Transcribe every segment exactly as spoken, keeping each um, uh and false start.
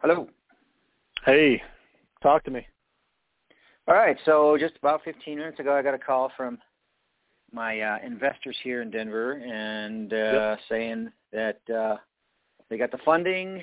Hello. Hey, talk to me. All right, so just about fifteen minutes ago, I got a call from my uh, investors here in Denver and uh, Yep. saying that uh, they got the funding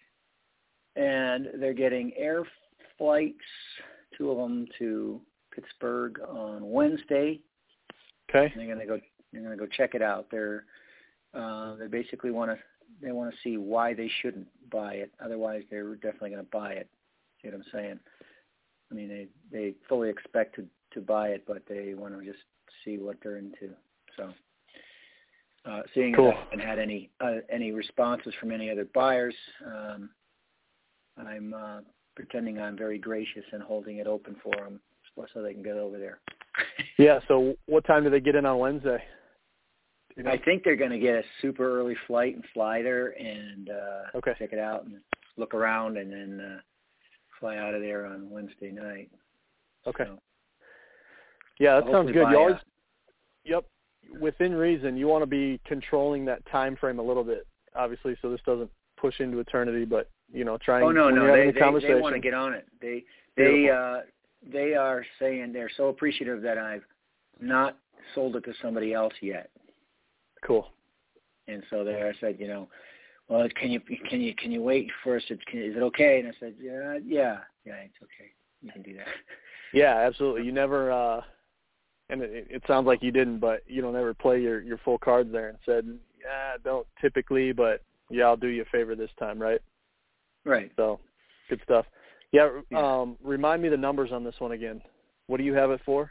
and they're getting air flights, two of them to Pittsburgh on Wednesday. Okay. And they're gonna go. They're gonna go check it out. They're uh, they basically want to. They want to see why they shouldn't buy it. Otherwise, they're definitely going to buy it. See what I'm saying? I mean, they they fully expect to, to buy it, but they want to just see what they're into. So, uh, seeing Cool. as I haven't had any uh, any responses from any other buyers, um, I'm uh, pretending I'm very gracious and holding it open for them so they can get over there. Yeah. So, what time do they get in on Wednesday? You know? I think they're going to get a super early flight and fly there and uh, Okay. check it out and look around and then uh, fly out of there on Wednesday night. Okay. So, yeah, that sounds good. by, You always, uh, yep, within reason, you want to be controlling that time frame a little bit, obviously, so this doesn't push into eternity. But you know, trying. Oh no, when no, you're having they a conversation, they want to get on it. They they uh, they are saying they're so appreciative that I've not sold it to somebody else yet. Cool. And so there, I said, you know, well, can you can you can you wait first? Is it okay? And I said, yeah, yeah, yeah, it's okay. You can do that. Yeah, absolutely. You never, uh, and it, it sounds like you didn't, but you don't ever play your, your full cards there and said, yeah, don't typically, but yeah, I'll do you a favor this time, right? Right. So, good stuff. Yeah, yeah. um, remind me the numbers on this one again. What do you have it for?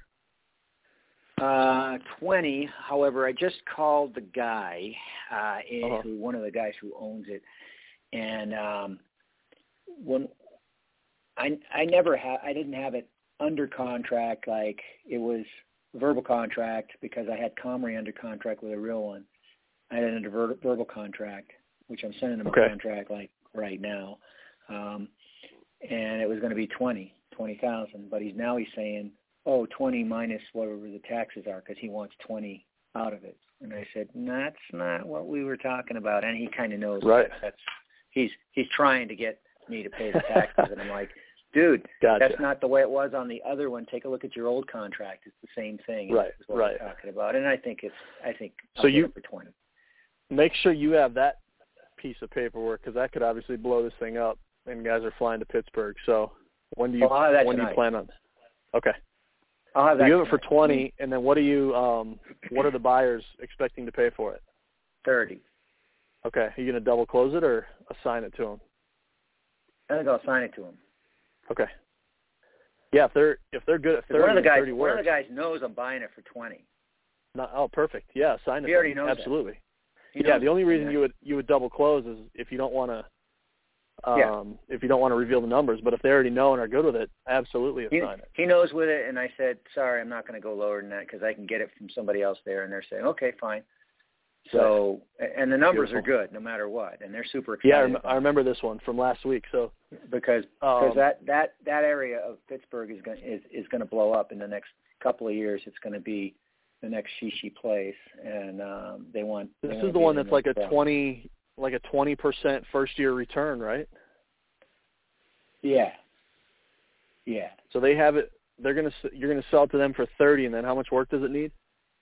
Uh, twenty. However, I just called the guy, uh, Uh-huh. who one of the guys who owns it, and um, when I I never had I didn't have it under contract, like it was verbal contract because I had Comrie under contract with a real one. I had it under ver- verbal contract, which I'm sending him Okay. a contract like right now, um, and it was going to be twenty twenty thousand. But he's now he's saying, oh, twenty minus whatever the taxes are, because he wants twenty out of it. And I said, that's not what we were talking about. And he kind of knows right. that that's he's he's trying to get me to pay the taxes. And I'm like, dude, gotcha. That's not the way it was on the other one. Take a look at your old contract. It's the same thing. Right, Is what right. we're talking about. And I think it's I think I'll so get you it for twenty. Make sure you have that piece of paperwork, because that could obviously blow this thing up. And guys are flying to Pittsburgh. So when do you Well, I'll have that when do you tonight. plan on? Okay. I'll have So that. you have it for tonight. twenty, and then what do you? Um, what are the buyers expecting to pay for it? Thirty. Okay. Are you going to double close it or assign it to them? I think I'll sign it to him. Okay. Yeah, if they're if they're good at thirty, One of the guys, thirty one works. of the guys knows I'm buying it for twenty. Not, oh, perfect. Yeah, assign it. He to already them. knows Absolutely. that. He Yeah, knows the only that. reason you would you would double close is if you don't want to. Um, Yeah. If you don't want to reveal the numbers, but if they already know and are good with it, absolutely He, assign it. he knows with it, and I said, sorry, I'm not going to go lower than that because I can get it from somebody else there, and they're saying, okay, fine. So, and the numbers Beautiful. are good no matter what, and they're super excited. Yeah, I, rem- about I remember this one from last week. So it because because um, that, that, that area of Pittsburgh is going is, is going to blow up in the next couple of years. It's going to be the next Shishi place, and um, they want. They this want is to the be one in that's like a the- twenty, like a twenty percent first year return, right? Yeah. Yeah. So they have it. They're gonna you're gonna sell it to them for thirty, and then how much work does it need?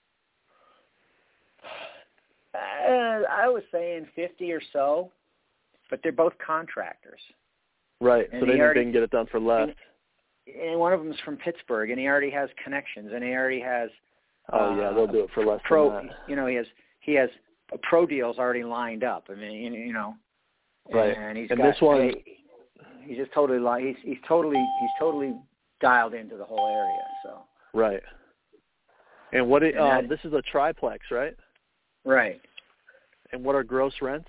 Uh, I was saying fifty or so, but they're both contractors. Right. And so they, he think already- they can get it done for less. And, and one of them is from Pittsburgh, and he already has connections, and he already has. Oh yeah, uh, they'll do it for less pro, than that. You know, he has he has pro deals already lined up. I mean, you, you know. Right. And he's and got, this one. He's just totally li- he's he's totally he's totally dialed into the whole area. So. Right. And what it, And um, that, this is a triplex, right? Right. And what are gross rents?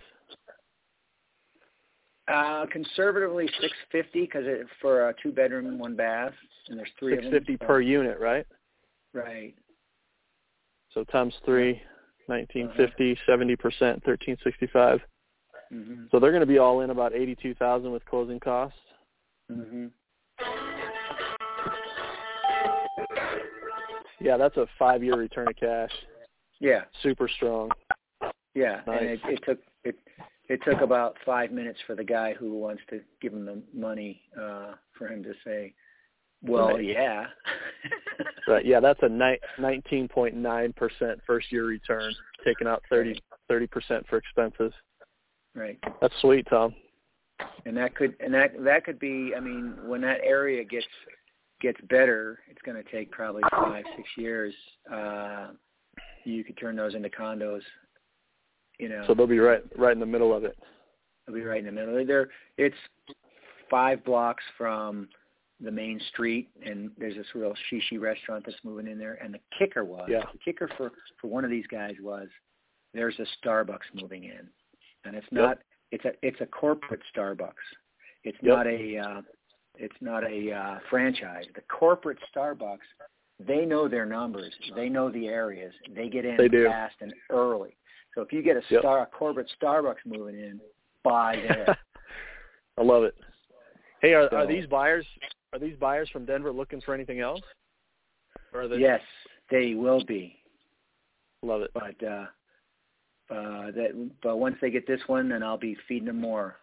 Uh, conservatively six fifty because it for a two bedroom, one bath, and there's three Six of them. fifty so. per unit, right? Right. So times three, nineteen fifty, seventy percent, thirteen sixty five. Mm-hmm. So they're going to be all in about eighty two thousand with closing costs. Mm-hmm. Yeah, that's a five year return of cash. Yeah. Super strong. Yeah, Nice. and it, it took it it took about five minutes for the guy who wants to give him the money uh, for him to say, well, right. yeah. Right. Yeah, that's a ni- nineteen point nine percent first-year return, taking out thirty percent for expenses. Right. That's sweet, Tom. And that could and that that could be. I mean, when that area gets gets better, it's going to take probably five, six years. Uh, you could turn those into condos. You know. So they'll be right right in the middle of it. They'll be right in the middle. There, it's five blocks from the main street, and there's this real shishi restaurant that's moving in there. And the kicker was, yeah. the kicker for, for one of these guys was, there's a Starbucks moving in, and it's not, yep. it's a it's a corporate Starbucks. It's yep. not a uh, it's not a uh, franchise. The corporate Starbucks, they know their numbers, they know the areas, they get in they do. fast and early. So if you get a yep. star a corporate Starbucks moving in, buy there. I love it. Hey, are, so, are these buyers? Are these buyers from Denver looking for anything else? Or are they... Yes, they will be. Love it. But uh, uh, that, but once they get this one, then I'll be feeding them more.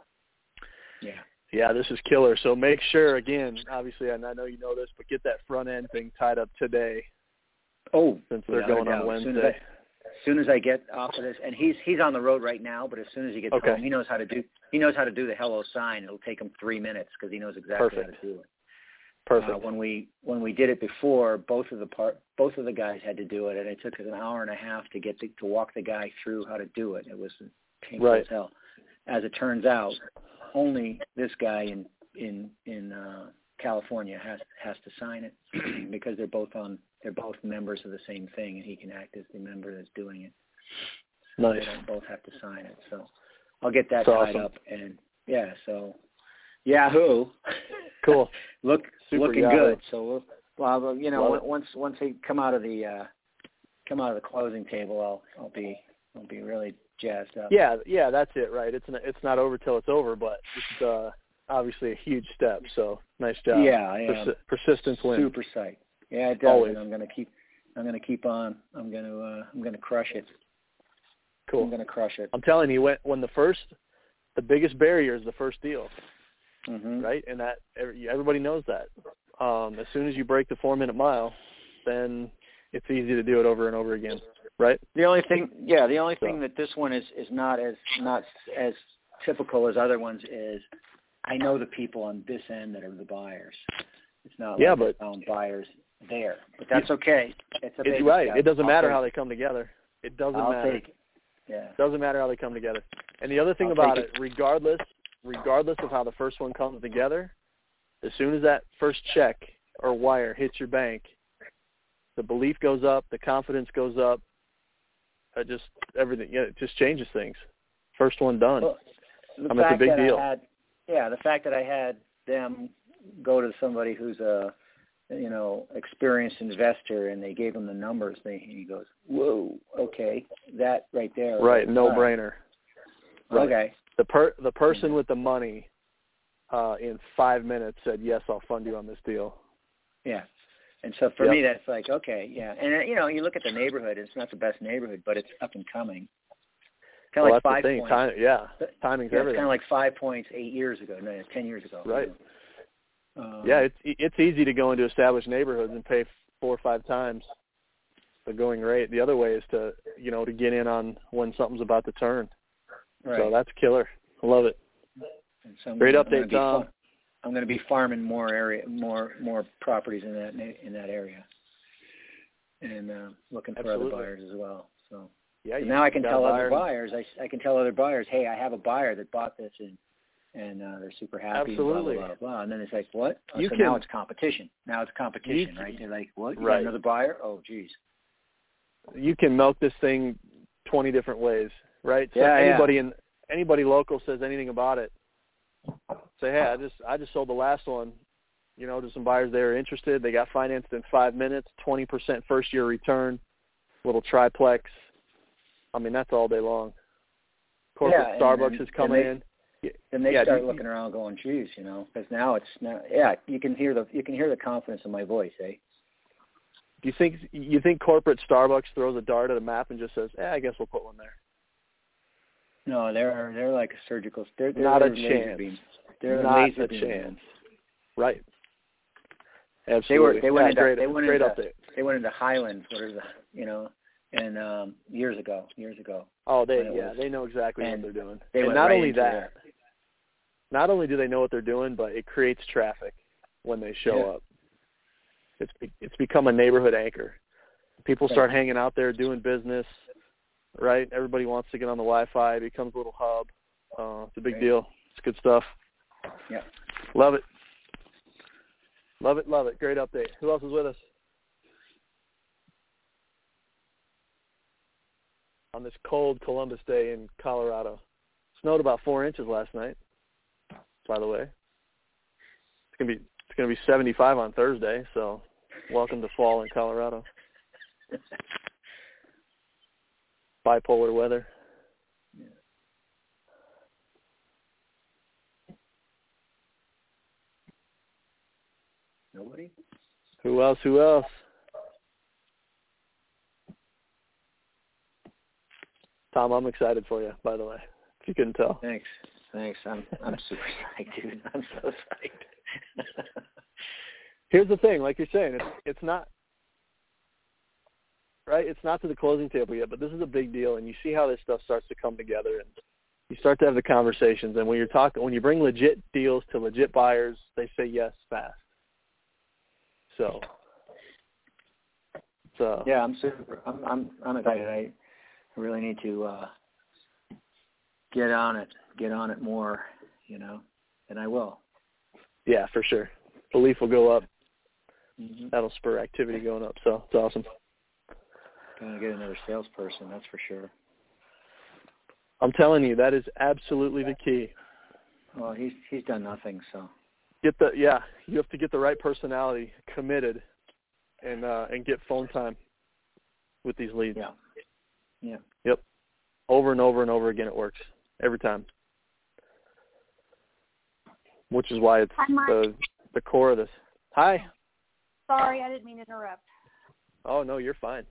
Yeah. Yeah, this is killer. So make sure, again, obviously, and I know you know this, but get that front end thing tied up today. Oh, since they're going on Wednesday. As soon as I get off of this, and he's he's on the road right now, but as soon as he gets okay. home, he knows how to do he knows how to do the hello sign. It'll take him three minutes because he knows exactly Perfect. how to do it. Perfect. Uh, when we when we did it before, both of the part both of the guys had to do it, and it took us an hour and a half to get the, to walk the guy through how to do it. It was painful right. as hell. As it turns out, only this guy in in in uh, California has has to sign it because they're both on they're both members of the same thing, and he can act as the member that's doing it. So nice. They don't both have to sign it. So I'll get that that's tied awesome. up, and yeah, so Yahoo. Cool. Look, Super looking Yahoo. good. So we'll, well, you know, Love once once they come out of the uh, come out of the closing table, I'll I'll be I'll be really jazzed up. Yeah, yeah, that's it, right? It's not, it's not over till it's over, but it's uh, obviously a huge step. So nice job. Yeah, yeah. Persi- persistence wins. Super sight. Yeah, it does. Always. And I'm gonna keep I'm gonna keep on. I'm gonna uh, I'm gonna crush it. Cool. I'm gonna crush it. I'm telling you, when when the first, the biggest barrier is the first deal, mm-hmm. right? And that everybody knows that. Um, as soon as you break the four-minute mile, then it's easy to do it over and over again, right? The only thing, yeah, the only so. thing that this one is, is not as not as typical as other ones is, I know the people on this end that are the buyers. It's not yeah, like but found buyers there, but that's okay. It's a it's right. step. It doesn't I'll matter take how it. they come together. It doesn't I'll matter. Take it. Yeah. It doesn't matter how they come together. And the other thing I'll about take it, regardless, regardless of how the first one comes together, as soon as that first check or wire hits your bank, the belief goes up, the confidence goes up. It just everything. Yeah, it just changes things. First one done. Well, the I mean, it's a fact big that deal. I had, yeah, the fact that I had them go to somebody who's a, you know, experienced investor, and they gave him the numbers. They, he goes, "Whoa, okay, that right there." Right, no right. brainer. Right. Okay. The per the person with the money uh, in five minutes said, "Yes, I'll fund you on this deal." Yeah. And so for yep. me, that's like, okay, yeah. And, uh, you know, you look at the neighborhood, it's not the best neighborhood, but it's up and coming. Kind of well, like that's five the thing. points. Time, yeah, timing's yeah, everything. It's kind of like five points eight years ago, no, ten years ago. Right. You know? um, yeah, it's it's easy to go into established neighborhoods and pay four or five times the going rate. The other way is to, you know, to get in on when something's about to turn. Right. So that's killer. I love it. And so Great I'm update, Tom. Far- I'm going to be farming more area, more more properties in that in that area, and uh, looking for Absolutely. other buyers as well. So, yeah, so you, now I can tell other buyers. buyers. I, I can tell other buyers, hey, I have a buyer that bought this, and and uh, they're super happy. Absolutely. And blah, blah, blah, blah. And then it's like, what? Oh, You so can, now it's competition. Now it's competition, you, right? They're like, what? You right. got another buyer? Oh, geez. You can milk this thing twenty different ways, right? So Yeah, anybody yeah. in anybody local says anything about it, say, hey, I just I just sold the last one, you know, to some buyers they were interested. They got financed in five minutes, twenty percent first year return, little triplex. I mean, that's all day long. Corporate yeah, Starbucks and, is coming and they, in. Then they yeah, start you, looking around, going, "Geez, you know," because now it's now, yeah, you can hear the you can hear the confidence in my voice, eh? Do you think you think corporate Starbucks throws a dart at a map and just says, "Eh, I guess we'll put one there"? No, they're they're like a surgical. They're, they're Not a laser chance. Beam. They're Not laser a beam. chance. Right. Absolutely. They were they went yeah, into great, they went great into update. they went into Highlands. What is that? You know, and um, years ago, years ago. Oh, they when it yeah, was- they know exactly what and they're doing. They and went not right only into that, there. not only do they know what they're doing, but it creates traffic when they show Yeah. up. It's be, it's become a neighborhood anchor. People Right. start hanging out there doing business, right? Everybody wants to get on the Wi-Fi. It becomes a little hub. Uh, it's a big Right. deal. It's good stuff. Yeah. Love it. Love it, love it. Great update. Who else is with us? On this cold Columbus day in Colorado. Snowed about four inches last night, by the way. It's gonna be it's gonna be seventy-five on Thursday, so welcome to fall in Colorado. Bipolar weather. Yeah. Nobody? Who else? Who else? Tom, I'm excited for you, by the way, if you couldn't tell. Thanks. Thanks. I'm I'm super psyched, dude. I'm so psyched. Here's the thing, like you're saying, it's it's not right. It's not to the closing table yet, but this is a big deal, and you see how this stuff starts to come together, and you start to have the conversations. And when you're talking, when you bring legit deals to legit buyers, they say yes fast. So, so yeah, I'm super. I'm I'm I'm excited. I really need to uh, get on it. Get on it more, you know, and I will. yeah, for sure. Belief will go up. Mm-hmm. That'll spur activity going up. So it's awesome. Gonna get another salesperson, that's for sure. I'm telling you, that is absolutely the key. Well, he's he's done nothing, so. Get the yeah, you have to get the right personality committed, and uh, and get phone time with these leads. Yeah. Yeah. Yep. Over and over and over again, it works every time. Which is why it's Hi, Mike. the the core of this. Hi. Sorry, I didn't mean to interrupt. Oh no, you're fine.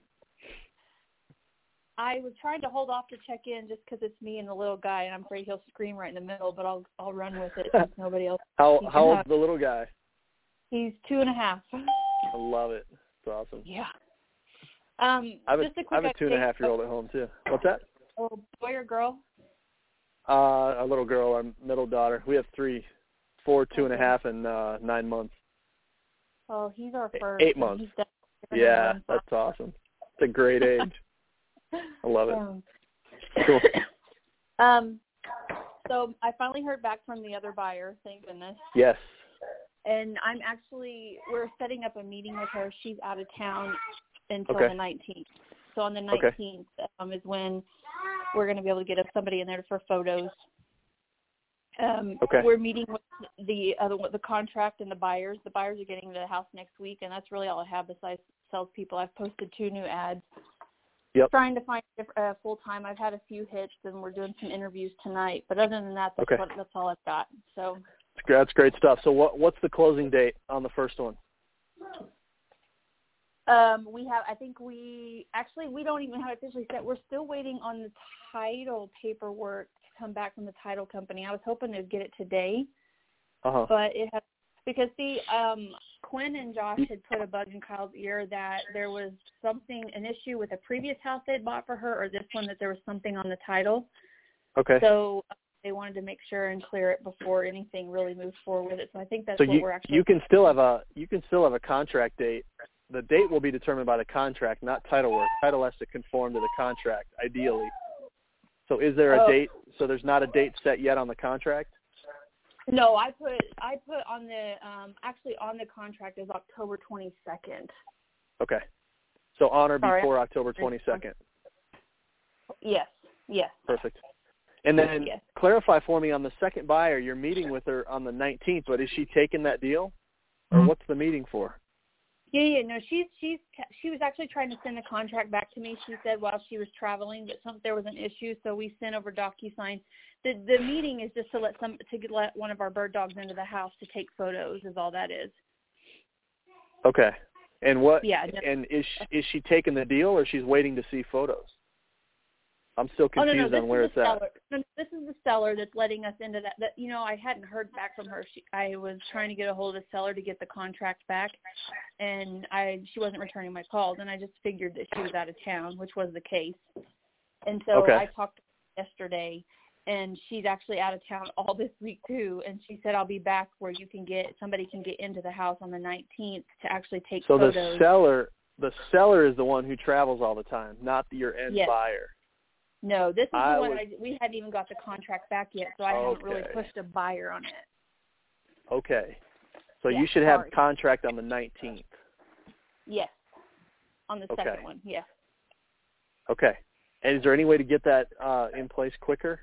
I was trying to hold off to check in just because it's me and the little guy, and I'm afraid he'll scream right in the middle. But I'll I'll run with it since nobody else. How can how old's have- the little guy? He's two and a half. I love it. It's awesome. Yeah. Um, I have a, just a I quick have a two and a half year old at home too. What's that? Oh, boy or girl? Uh, a little girl, our middle daughter. We have three, four, two and a half, and uh, nine months. Oh, he's our first. Eight and months. He's definitely Yeah, gonna learn that's awesome. It's a great age. I love it. Um, Cool. um, so I finally heard back from the other buyer, thank goodness. Yes. And I'm actually, we're setting up a meeting with her. She's out of town until Okay. the nineteenth. So on the Okay. nineteenth um, is when we're going to be able to get somebody in there for photos. Um, Okay. We're meeting with the other, the contract and the buyers. The buyers are getting to the house next week, and that's really all I have besides salespeople. I've posted two new ads. Yep. Trying to find uh, full time. I've had a few hits, and we're doing some interviews tonight. But other than that, that's Okay. what, that's all I've got. So. That's great stuff. So what what's the closing date on the first one? Um, we have, I think we, actually, we don't even have it officially set. We're still waiting on the title paperwork to come back from the title company. I was hoping to get it today, Uh-huh. but it has, because see, um, Quinn and Josh had put a bug in Kyle's ear that there was something, an issue with a previous house they'd bought for her, or this one, that there was something on the title. Okay. So uh, they wanted to make sure and clear it before anything really moved forward with it. So I think that's So what you we're actually. you can still have a you can still have a contract date. The date will be determined by the contract, not title work. Title has to conform to the contract, ideally. So is there a Oh. date? So there's not a date set yet on the contract? No, I put I put on the um actually on the contract is October twenty-second. Okay. So on or Sorry. before October twenty-second. Yes. Yes. Perfect. And then Yes. clarify for me on the second buyer, you're meeting with her on the nineteenth, but is she taking that deal? Or what's the meeting for? Yeah, yeah, no, she's she's she was actually trying to send the contract back to me. She said while she was traveling, but some there was an issue, so we sent over DocuSign. The the meeting is just to let some to get, let one of our bird dogs into the house to take photos. Is all that is. Okay. And what? Yeah. No, And is she, is she taking the deal, or she's waiting to see photos I'm still confused oh, no, no, on where it's at. at. No, this is the seller that's letting us into that. That you know, I hadn't heard back from her. She, I was trying to get a hold of the seller to get the contract back, and I she wasn't returning my calls, and I just figured that she was out of town, which was the case. And so okay. I talked to her yesterday, and she's actually out of town all this week too. And she said, I'll be back where you can get somebody can get into the house on the nineteenth to actually take so photos. So the seller, the seller is the one who travels all the time, not your end yes. buyer. No, this is I the one was, I, we hadn't even got the contract back yet, so I okay. haven't really pushed a buyer on it. Okay. So yeah, you should sorry. have contract on the nineteenth. Yes. On the second okay. one, yes. Okay. And is there any way to get that uh, in place quicker?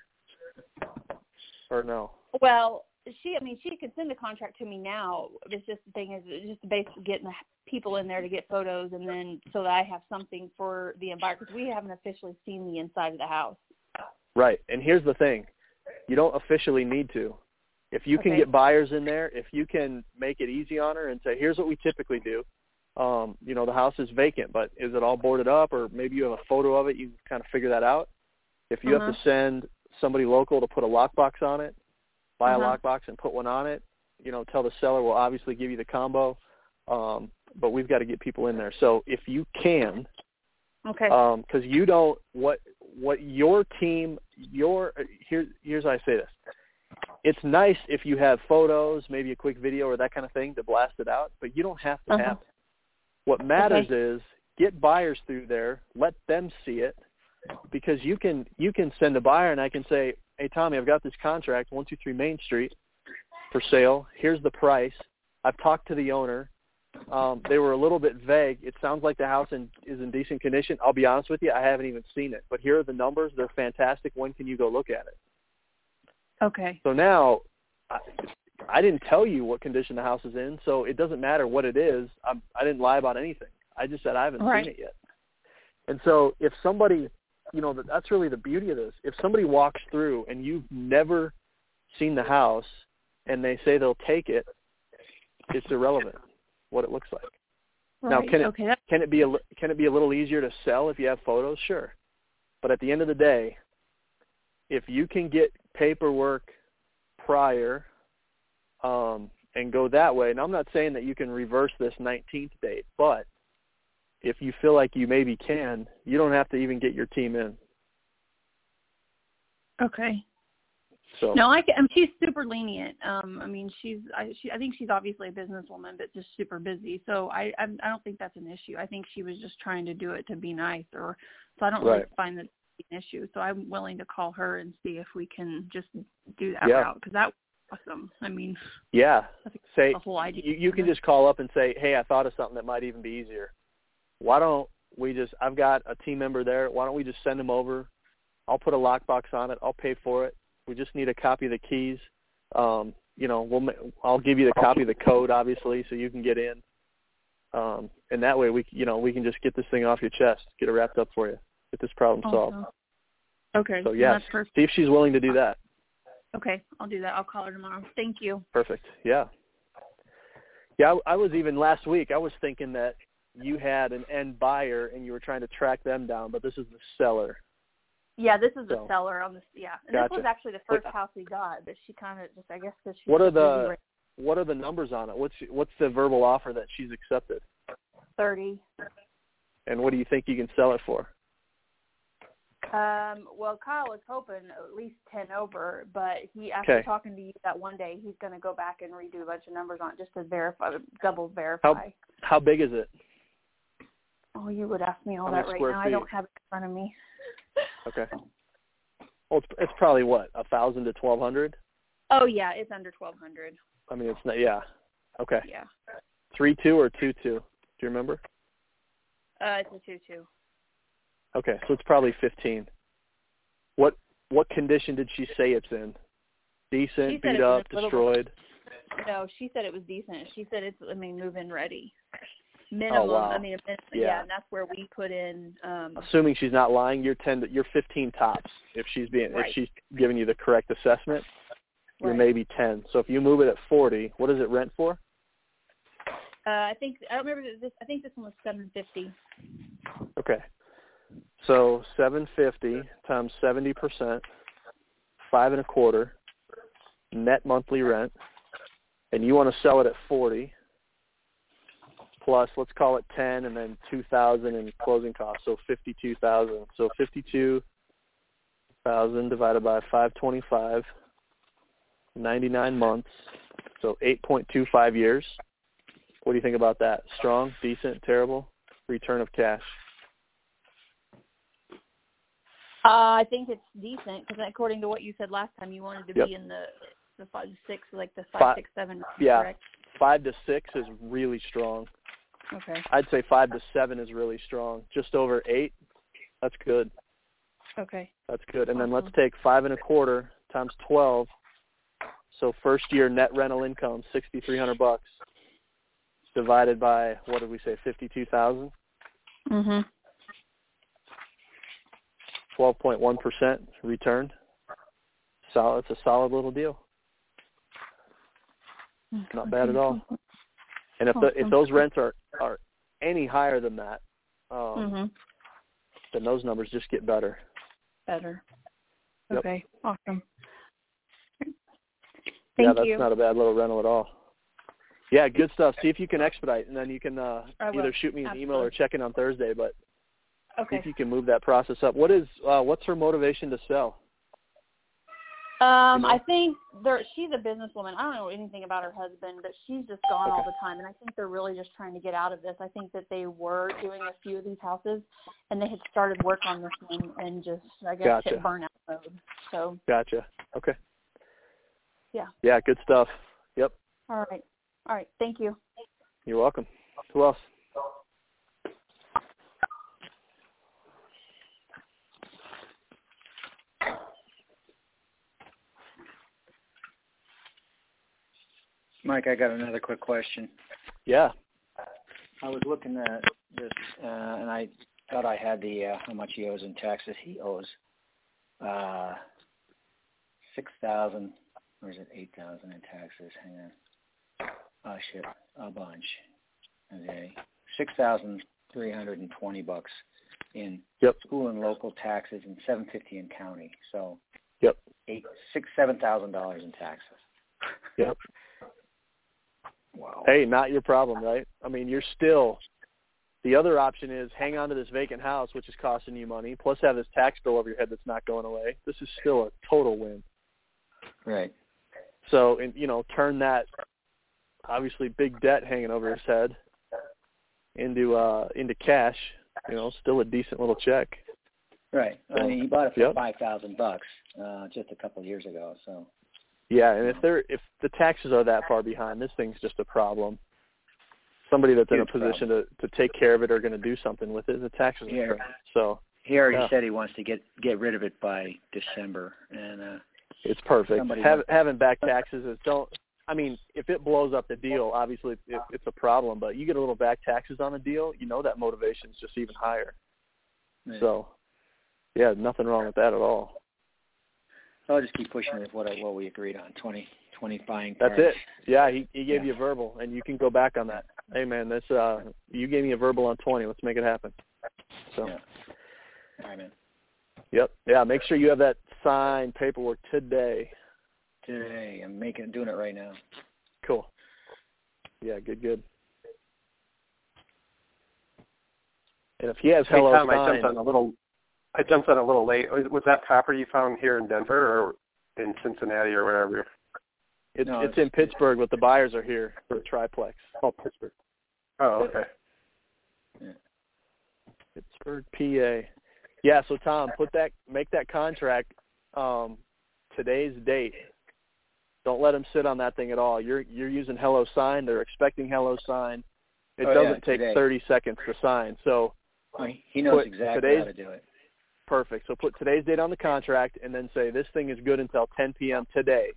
Or no? Well, she, I mean, she can send the contract to me now. It's just the thing is, it's just basically getting the people in there to get photos, and then so that I have something for the buyer, because we haven't officially seen the inside of the house. Right. And here's the thing. You don't officially need to. If you can okay. get buyers in there, if you can make it easy on her and say, here's what we typically do. Um, you know, the house is vacant, but is it all boarded up, or maybe you have a photo of it, you can kind of figure that out. If you uh-huh. have to send somebody local to put a lockbox on it, buy uh-huh. a lockbox and put one on it, you know, tell the seller we'll obviously give you the combo, um, but we've got to get people in there. So if you can, okay, because um, you don't, what what your team, your, here, here's how I say this. It's nice if you have photos, maybe a quick video or that kind of thing to blast it out, but you don't have to uh-huh. have it. What matters okay. is get buyers through there, let them see it, because you can you can send a buyer and I can say, hey, Tommy, I've got this contract, one two three Main Street, for sale. Here's the price. I've talked to the owner. Um, they were a little bit vague. It sounds like the house in, is in decent condition. I'll be honest with you, I haven't even seen it. But here are the numbers. They're fantastic. When can you go look at it? Okay. So now I, I didn't tell you what condition the house is in, so it doesn't matter what it is. I'm, I didn't lie about anything. I just said I haven't right. seen it yet. And so if somebody, you know, that's really the beauty of this. If somebody walks through and you've never seen the house and they say they'll take it, it's irrelevant what it looks like. Right. Now, can it okay, that's... can it be a can it be a little easier to sell if you have photos? Sure, but at the end of the day, if you can get paperwork prior um, and go that way, and I'm not saying that you can reverse this nineteenth date, but if you feel like you maybe can, you don't have to even get your team in. Okay. So no, I, can, I mean, she's super lenient. Um, I mean, she's I, she, I think she's obviously a businesswoman, but just super busy. So I, I I don't think that's an issue. I think she was just trying to do it to be nice, or so I don't really right. find that an issue. So I'm willing to call her and see if we can just do that yeah. route, because that was awesome. I mean, yeah, say the whole idea. You, you can just call up and say, hey, I thought of something that might even be easier. Why don't we just? I've got a team member there. Why don't we just send them over? I'll put a lockbox on it. I'll pay for it. We just need a copy of the keys. Um, you know, we'll I'll give you the copy of the code, obviously, so you can get in. Um, and that way, we you know we can just get this thing off your chest, get it wrapped up for you, get this problem awesome. solved. Okay. So yes, see if she's willing to do that. Okay, I'll do that. I'll call her tomorrow. Thank you. Perfect. Yeah. Yeah, I, I was even last week. I was thinking that you had an end buyer and you were trying to track them down, but this is the seller. Yeah, this is the So, seller on this. Yeah, and gotcha. this was actually the first what, house we got, but she kind of just, I guess, because she. What are the What are the numbers on it? What's What's the verbal offer that she's accepted? Thirty. And what do you think you can sell it for? Um. Well, Kyle was hoping at least ten over, but he after okay. talking to you that one day, he's going to go back and redo a bunch of numbers on it just to verify, double verify. How How big is it? Oh, you would ask me all How that many right square now. feet? I don't have it in front of me. Okay. Well, it's, it's probably what, a thousand to twelve hundred. Oh yeah, it's under twelve hundred. I mean, it's not. Yeah. Okay. Yeah. Three two or two two? Do you remember? Uh, it's a two two. Okay, so it's probably fifteen. What What condition did she say it's in? Decent, beat up, destroyed. Bit, no, she said it was decent. She said it's, I mean, move-in ready. Minimum. Oh, wow. I mean, a minimum, yeah. yeah, and that's where we put in. Um, Assuming she's not lying, you're ten. To, you're fifteen tops. If she's being, right. if she's giving you the correct assessment, you're right. maybe ten. So if you move it at forty, what does it rent for? Uh, I think I don't remember this. I think this one was seven fifty. Okay. So seven fifty times seventy percent, five and a quarter net monthly rent, and you want to sell it at forty plus, let's call it ten, and then two thousand in closing costs, so fifty-two thousand. So fifty-two thousand divided by five twenty-five, ninety-nine months, so eight point two five years. What do you think about that? Strong, decent, terrible? Return of cash. Uh, I think it's decent because according to what you said last time, you wanted to yep. be in the the five to six, like the five, five six, seven. Yeah, correct? five to six is really strong. Okay. I'd say five to seven is really strong. Just over eight, that's good. Okay. That's good. And awesome. then let's take five and a quarter times twelve. So first year net rental income, sixty-three hundred bucks, divided by, what did we say, fifty-two thousand? Mhm. twelve point one percent return. Solid. It's a solid little deal. Not bad at all. And if the, if those rents are, are any higher than that, um, mhm. then those numbers just get better. Better. Yep. Okay. Awesome. Thank yeah, that's you. not a bad little rental at all. Yeah, good stuff. See if you can expedite, and then you can uh, either shoot me an Absolutely. email or check in on Thursday. But okay. see if you can move that process up. What is uh, what's her motivation to sell? Um, you know? I think there, she's a businesswoman. I don't know anything about her husband, but she's just gone Okay. all the time, and I think they're really just trying to get out of this. I think that they were doing a few of these houses, and they had started work on this one and just, I guess, Gotcha. hit burnout mode. So. Gotcha. Okay. Yeah. Yeah, good stuff. Yep. All right. All right. Thank you. You're welcome. Who else? Mike, I got another quick question. Yeah. I was looking at this, uh, and I thought I had the uh, how much he owes in taxes. He owes uh, six thousand, or is it eight thousand in taxes? Hang on. Oh shit, a bunch. Okay, six thousand three hundred and twenty bucks in yep. school and local taxes, and seven fifty in county. So, yep, eight, six, seven thousand dollars in taxes. Yep. Wow. Hey, not your problem, right? I mean, you're still – the other option is hang on to this vacant house, which is costing you money, plus have this tax bill over your head that's not going away. This is still a total win. Right. So, and, you know, turn that obviously big debt hanging over his head into uh, into cash, you know, still a decent little check. Right. So, I mean, he bought it for yep. five thousand bucks uh, just a couple of years ago, so – yeah, and if they're if the taxes are that far behind, this thing's just a problem. Somebody that's Huge in a position to, to take care of it or going to do something with it, the taxes yeah. are crazy. So he already yeah. said he wants to get get rid of it by December, and uh, it's perfect. somebody Have, wants- having back taxes is don't. I mean, if it blows up the deal, obviously it, it's a problem. But you get a little back taxes on the deal, you know that motivation's just even higher. Right. So, yeah, nothing wrong with that at all. So I'll just keep pushing with what I, what we agreed on, twenty, twenty buying That's cars. it. Yeah, he, he gave Yeah. you a verbal, and you can go back on that. Hey, man, this uh, you gave me a verbal on twenty. Let's make it happen. So, Yeah. All right, man. Yep. Yeah, make sure you have that signed paperwork today. Today, I'm making doing it right now. Cool. Yeah, good, good. And if he has hello hey, Tom, sign, I jumped on a little. I jumped on a little late. Was, was that property found here in Denver or in Cincinnati or wherever? it's No, it's it's- in Pittsburgh, but the buyers are here for Triplex. Oh, Pittsburgh. Oh, okay. Yeah. Pittsburgh, P A. Yeah, so Tom, put that, make that contract um, today's date. Don't let them sit on that thing at all. You're you're using Hello Sign. They're expecting Hello Sign. It Oh, yeah, doesn't take today. thirty seconds to sign. So Oh, he- he knows put exactly today's- how to do it. perfect. So put today's date on the contract, and then say this thing is good until ten p.m. today.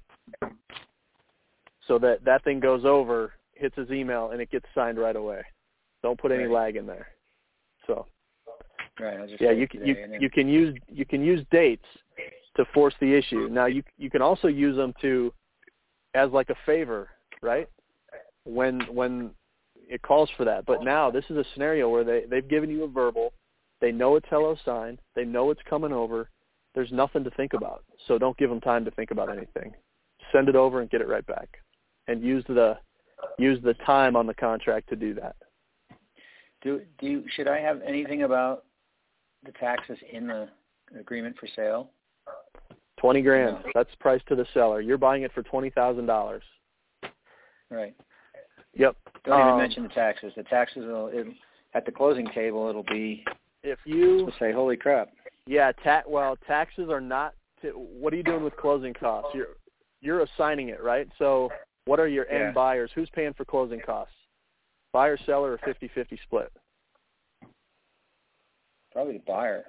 So that that thing goes over, hits his email, and it gets signed right away. Don't put any Right. lag in there. So. Right. I'll just Yeah, say you today, you and then, you can use you can use dates to force the issue. Now you you can also use them to as like a favor, right? When when it calls for that. But now this is a scenario where they they've given you a verbal, They know it's hello sign. They know it's coming over. There's nothing to think about. So don't give them time to think about anything. Send it over and get it right back, and use the use the time on the contract to do that. Do do you, should I have anything about the taxes in the agreement for sale? Twenty grand. No. That's priced to the seller. You're buying it for twenty thousand dollars. Right. Yep. Don't um, even mention the taxes. The taxes will it, at the closing table. It'll be. If you say, holy crap. Yeah. Ta- well, taxes are not. T- what are you doing with closing costs? You're you're assigning it, right? So what are your yeah. end buyers? Who's paying for closing costs? Buyer, seller, or fifty-fifty split? Probably the buyer.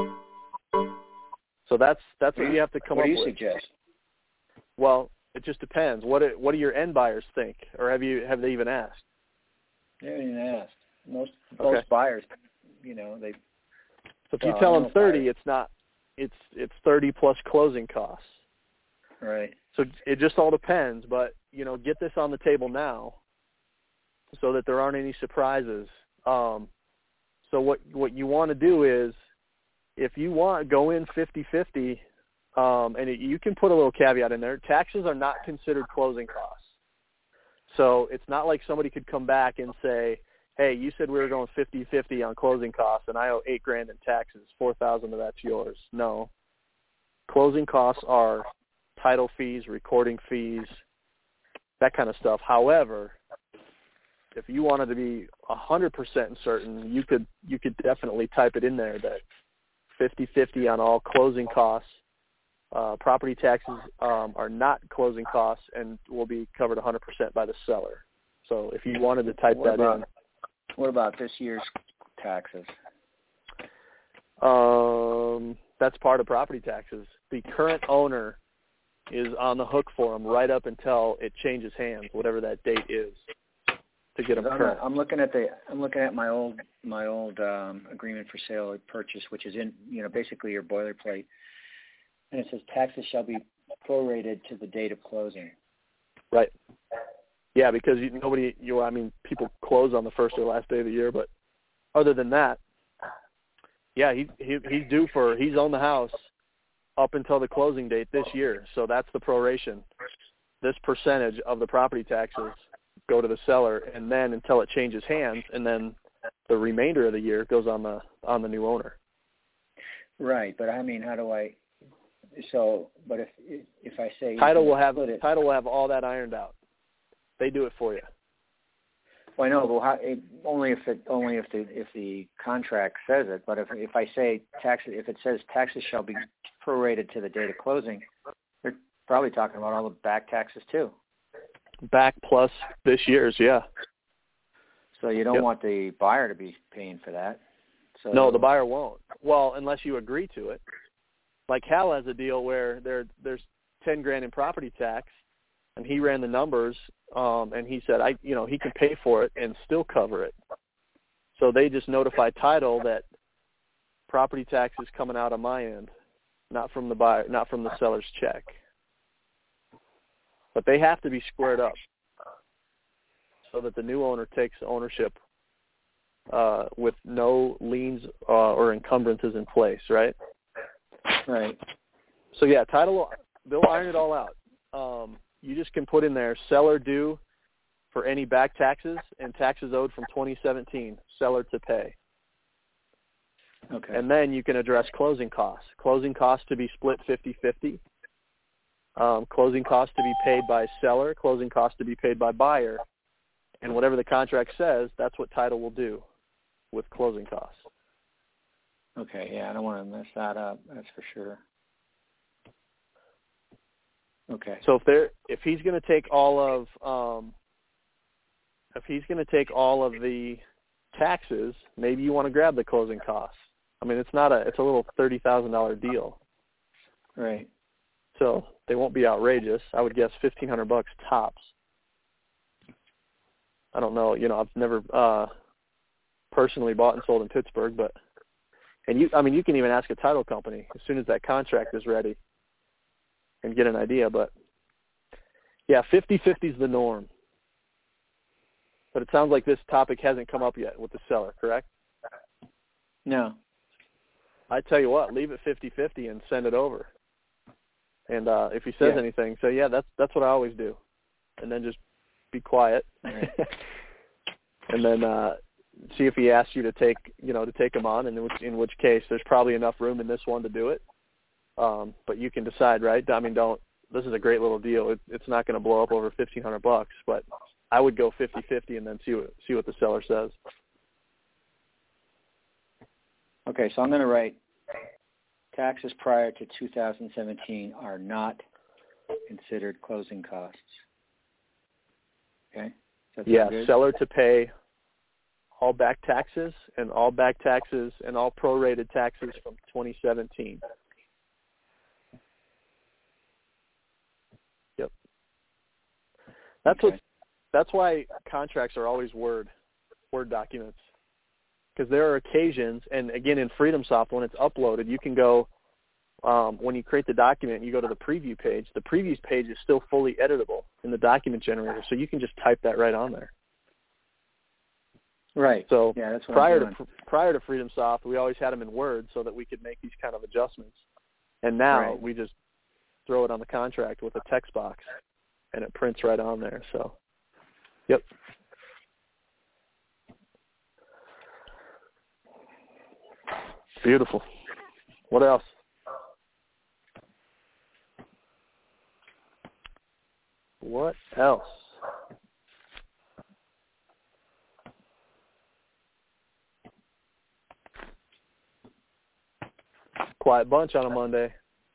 So that's that's what you have to come what up with. What do you with. suggest? Well, it just depends. What it, what do your end buyers think, or have you have they even asked? They haven't even asked. Most okay. most buyers, you know, they. So if you tell them thirty, buyers. it's not. It's it's thirty plus closing costs. Right. So it just all depends, but you know, get this on the table now, so that there aren't any surprises. Um, so what what you want to do is, if you want, go in fifty-fifty, um, and it, you can put a little caveat in there. Taxes are not considered closing costs. So it's not like somebody could come back and say, hey, you said we were going fifty-fifty on closing costs, and I owe eight grand in taxes, four thousand of that's yours. No. Closing costs are title fees, recording fees, that kind of stuff. However, if you wanted to be one hundred percent certain, you could you could definitely type it in there that fifty-fifty on all closing costs. Uh, property taxes um, are not closing costs and will be covered one hundred percent by the seller. So if you wanted to type what that about, in. What about this year's taxes? Um, that's part of property taxes. The current owner is on the hook for them right up until it changes hands, whatever that date is, to get them I'm, current. I'm looking at the I'm looking at my old my old um, agreement for sale or purchase, which is in you know basically your boilerplate, and it says taxes shall be prorated to the date of closing. Right. Yeah, because you, nobody you I mean people close on the first or last day of the year, but other than that, yeah, he, he he's due for he's owned the house up until the closing date this year. So that's the proration. This percentage of the property taxes go to the seller, and then until it changes hands, and then the remainder of the year goes on the on the new owner. Right, but I mean, how do I? So, but if if I say title will have it, title will have all that ironed out. They do it for you. Well, I know, but how, it, only if it only if the if the contract says it. But if if I say taxes, if it says taxes shall be prorated to the date of closing, they're probably talking about all the back taxes too. Back plus this year's, yeah. So you don't yep. want the buyer to be paying for that. So no, the buyer won't. Well, unless you agree to it. Like Hal has a deal where there there's ten grand in property tax, and he ran the numbers, um, and he said, I, you know, he can pay for it and still cover it. So they just notify title that property tax is coming out on my end, not from the buyer, not from the seller's check. But they have to be squared up so that the new owner takes ownership uh, with no liens uh, or encumbrances in place, right? Right. So yeah, title, they'll iron it all out. Um, you just can put in there seller due for any back taxes and taxes owed from twenty seventeen, seller to pay. Okay. And then you can address closing costs. Closing costs to be split fifty-fifty. Um, closing costs to be paid by seller, closing costs to be paid by buyer. And whatever the contract says, that's what title will do with closing costs. Okay, yeah, I don't want to mess that up, that's for sure. Okay. So if they're if he's going to take all of um, if he's going to take all of the taxes, maybe you want to grab the closing costs. I mean, it's not a it's a little thirty thousand dollar deal. Right. So they won't be outrageous. I would guess fifteen hundred bucks tops. I don't know. You know, I've never uh, personally bought and sold in Pittsburgh, but and you I mean, you can even ask a title company as soon as that contract is ready and get an idea. But yeah, fifty-fifty is the norm. But it sounds like this topic hasn't come up yet with the seller, correct? No. I tell you what, leave it fifty-fifty and send it over. And uh, if he says yeah. anything, say, yeah, that's that's what I always do. And then just be quiet. Right. And then uh, see if he asks you to take, you know, to take him on, and in which, in which case there's probably enough room in this one to do it. Um, but you can decide, right? I mean, don't, this is a great little deal. It, it's not going to blow up over fifteen hundred bucks, but I would go fifty-fifty and then see what, see what the seller says. Okay, so I'm going to write taxes prior to two thousand seventeen are not considered closing costs. Okay? Yeah, good? Seller to pay all back taxes and all back taxes and all prorated taxes from twenty seventeen. Yep. That's okay. what. That's why contracts are always Word, Word documents. Because there are occasions, and again in FreedomSoft, when it's uploaded, you can go, um, when you create the document, you go to the preview page. The preview page is still fully editable in the document generator, so you can just type that right on there. Right. So yeah, that's what prior I'm doing. to prior to FreedomSoft, we always had them in Word so that we could make these kind of adjustments. And now right. we just throw it on the contract with a text box, and it prints right on there. So, yep. Beautiful. What else? What else? Quiet bunch on a Monday.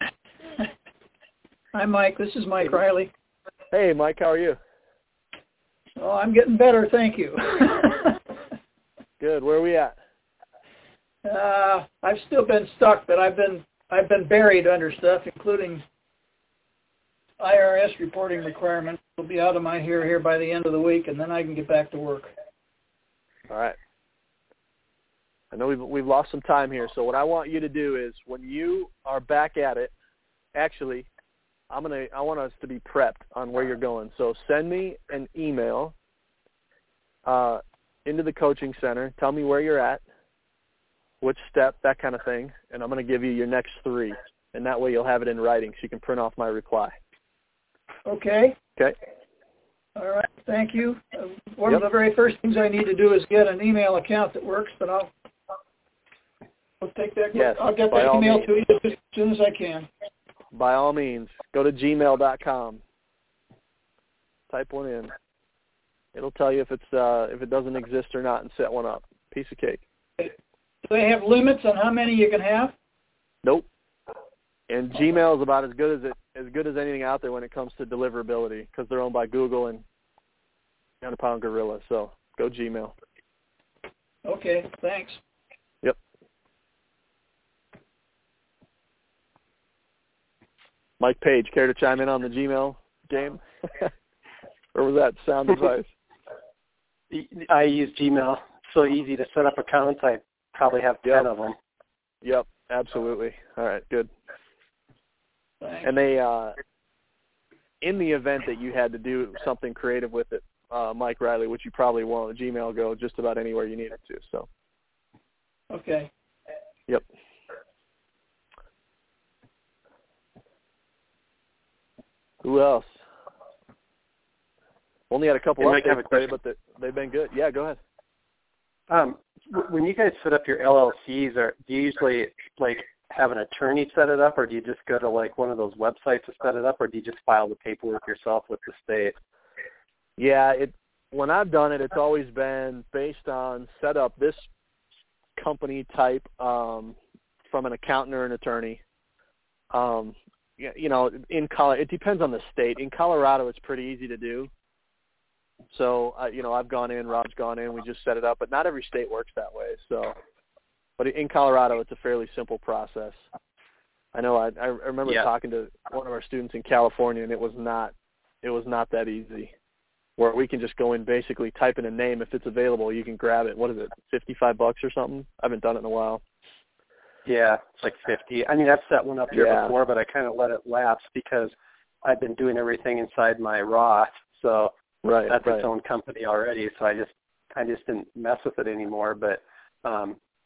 Hi, Mike. This is Mike Riley. Hey, Mike. How are you? Oh, I'm getting better, thank you. Good. Where are we at? Uh, I've still been stuck, but I've been I've been buried under stuff, including I R S reporting requirements. Will be out of my hair here by the end of the week, and then I can get back to work. All right. I know we've we've lost some time here, so what I want you to do is when you are back at it, actually, I'm gonna I want us to be prepped on where you're going. So send me an email uh, into the coaching center. Tell me where you're at, which step, that kind of thing, and I'm going to give you your next three, and that way you'll have it in writing so you can print off my reply. Okay. Okay. All right. Thank you. Uh, one Yep. of the very first things I need to do is get an email account that works, but I'll I'll take that. Yes, I'll get by that all email means. to you as soon as I can. By all means, go to gmail dot com. Type one in. It'll tell you if it's uh, if it doesn't exist or not, and set one up. Piece of cake. Do they have limits on how many you can have? Nope. And Gmail is about as good as it as good as anything out there when it comes to deliverability, because they're owned by Google and one hundred pound Gorilla. So go Gmail. Okay. Thanks. Yep. Mike Page, care to chime in on the Gmail game? Or was that sound advice? I use Gmail. So easy to set up accounts. I probably have Yep. ten of them. Yep, absolutely. All right, good. Thanks. And they, uh, in the event that you had to do something creative with it, uh, Mike Riley, which you probably won't, Gmail will go just about anywhere you need it to. So. Okay. Yep. Who else? Only had a couple Hey, Mike, I have updates a today, question. but they, they've been good. Yeah, go ahead. Um, w- when you guys set up your L L Cs, or do you usually like have an attorney set it up, or do you just go to like one of those websites to set it up, or do you just file the paperwork yourself with the state? Yeah, it. When I've done it, it's always been based on set up this company type um, from an accountant or an attorney. Um, you you know, in Col- it depends on the state. In Colorado, it's pretty easy to do. So, uh, you know, I've gone in, Rob's gone in, we just set it up, but not every state works that way. So, but in Colorado, it's a fairly simple process. I know I, I remember Yeah. talking to one of our students in California, and it was not, it was not that easy, where we can just go in, basically type in a name. If it's available, you can grab it. What is it, fifty-five bucks or something? I haven't done it in a while. Yeah, it's like fifty. I mean, I've set one up here Yeah. before, but I kind of let it lapse because I've been doing everything inside my Roth. So Right, that's right. its own company already. So I just, I just didn't mess with it anymore. But um,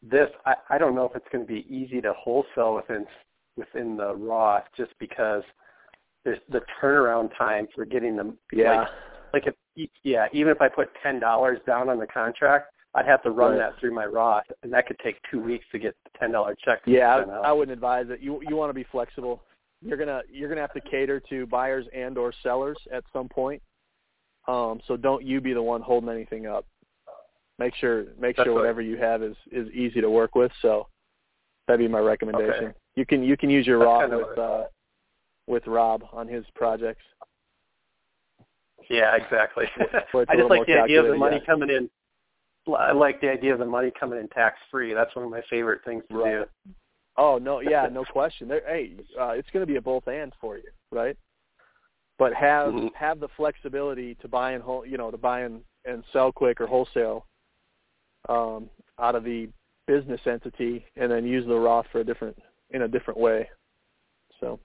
this, I, I don't know if it's going to be easy to wholesale within within the Roth, just because there's the turnaround time for getting them. Yeah. Like, like if yeah, even if I put ten dollars down on the contract, I'd have to run right. that through my Roth, and that could take two weeks to get the ten dollar check. Yeah, I, I wouldn't advise it. You you want to be flexible. You're gonna you're gonna have to cater to buyers and or sellers at some point. Um, so don't you be the one holding anything up. Make sure make That's sure what, whatever you have is, is easy to work with. So that'd be my recommendation. Okay. You can you can use your That's Roth kind of with uh, with Rob on his projects. Yeah, exactly. Where it's a I just little like more the idea of the calculated, money yeah. coming in. I like the idea of the money coming in tax free. That's one of my favorite things to Right. do. Oh no, yeah, no question. There, hey, uh, it's going to be a both and for you, right? But have Mm-hmm. have the flexibility to buy and whole, you know, to buy and, and sell quick or wholesale um, out of the business entity, and then use the Roth for a different in a different way. So,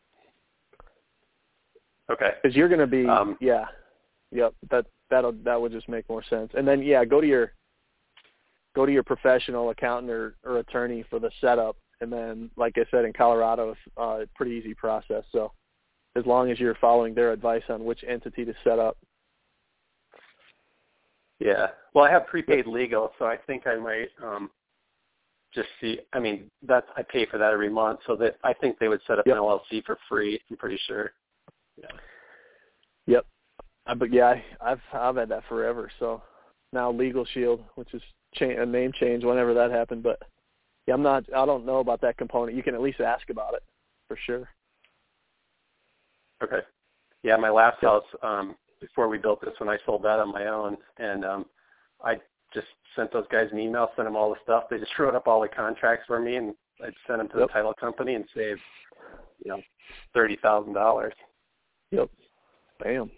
Okay. because you're going to be, Um, yeah, yep, that that'll that would just make more sense. And then yeah, go to your go to your professional accountant or, or attorney for the setup. And then, like I said, in Colorado, uh, it's a pretty easy process. So as long as you're following their advice on which entity to set up. Yeah. Well, I have prepaid legal, so I think I might um, just see. I mean, that's I pay for that every month, so that I think they would set up Yep. an L L C for free. I'm pretty sure. Yeah. Yep. Uh, but yeah, I, I've I've had that forever. So now Legal Shield, which is cha- a name change whenever that happened. But yeah, I'm not. I don't know about that component. You can at least ask about it for sure. Okay. Yeah, my last Yep. house, um, before we built this one, I sold that on my own, and um, I just sent those guys an email, sent them all the stuff. They just wrote up all the contracts for me, and I'd send them to Yep. the title company and saved, you know, thirty thousand dollars. Yep. Bam.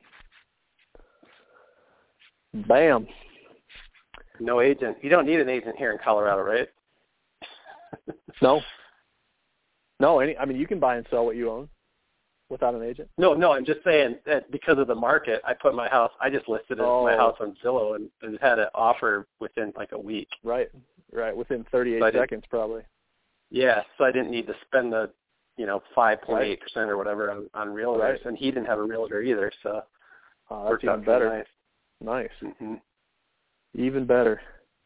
Bam. No agent. You don't need an agent here in Colorado, right? No. No. Any. I mean, you can buy and sell what you own without an agent. No, no, I'm just saying that because of the market, I put my house, I just listed it, Oh. my house on Zillow, and, and had an offer within like a week. Right. Right. Within thirty-eight So I didn't- seconds, probably. Yeah, so I didn't need to spend the, you know, five point eight percent or whatever on, on realtors, Right. and he didn't have a realtor either, so Oh, that's worked even out better. nice. Nice. hmm Even better.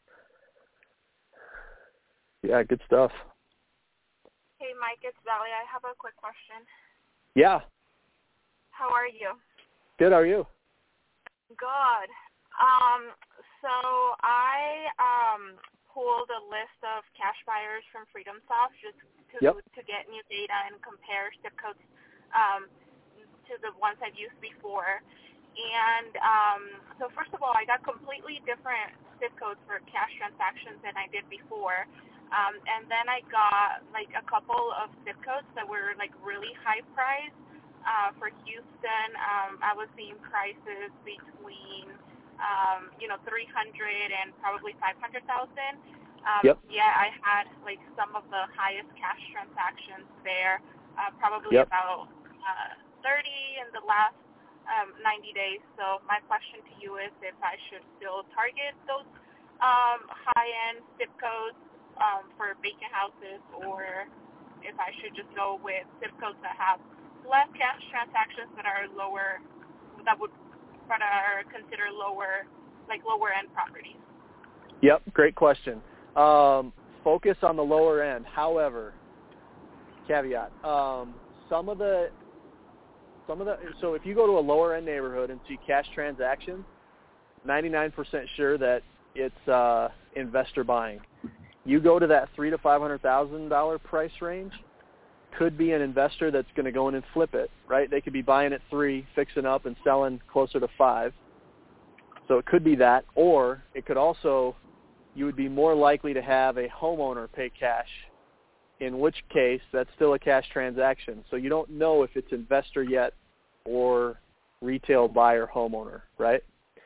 Yeah, good stuff. Hey, Mike, it's Valley. I have a quick question. Yeah. How are you? Good. How are you? Good. Um, so I um, pulled a list of cash buyers from FreedomSoft just to Yep. to get new data and compare zip codes um, to the ones I've used before. And um, so first of all, I got completely different zip codes for cash transactions than I did before. Um, and then I got like a couple of zip codes that were like really high priced. Uh, for Houston, um, I was seeing prices between, um, you know, three hundred and probably five hundred thousand. Um, Yep. Yeah, I had like some of the highest cash transactions there, uh, probably Yep. about uh, thirty in the last um, ninety days. So my question to you is if I should still target those um, high-end zip codes um, for vacant houses, or if I should just go with zip codes that have less cash transactions that are lower, that would, that are considered lower, like lower end properties. Yep. Great question. Um, focus on the lower end. However, caveat, um, some of the, some of the, so if you go to a lower end neighborhood and see cash transactions, ninety-nine percent sure that it's uh, investor buying. You go to that three to five hundred thousand dollar price range, could be an investor that's going to go in and flip it, right? They could be buying at three, fixing up, and selling closer to five. So it could be that, or it could also, you would be more likely to have a homeowner pay cash, in which case that's still a cash transaction. So you don't know if it's investor yet or retail buyer homeowner, right?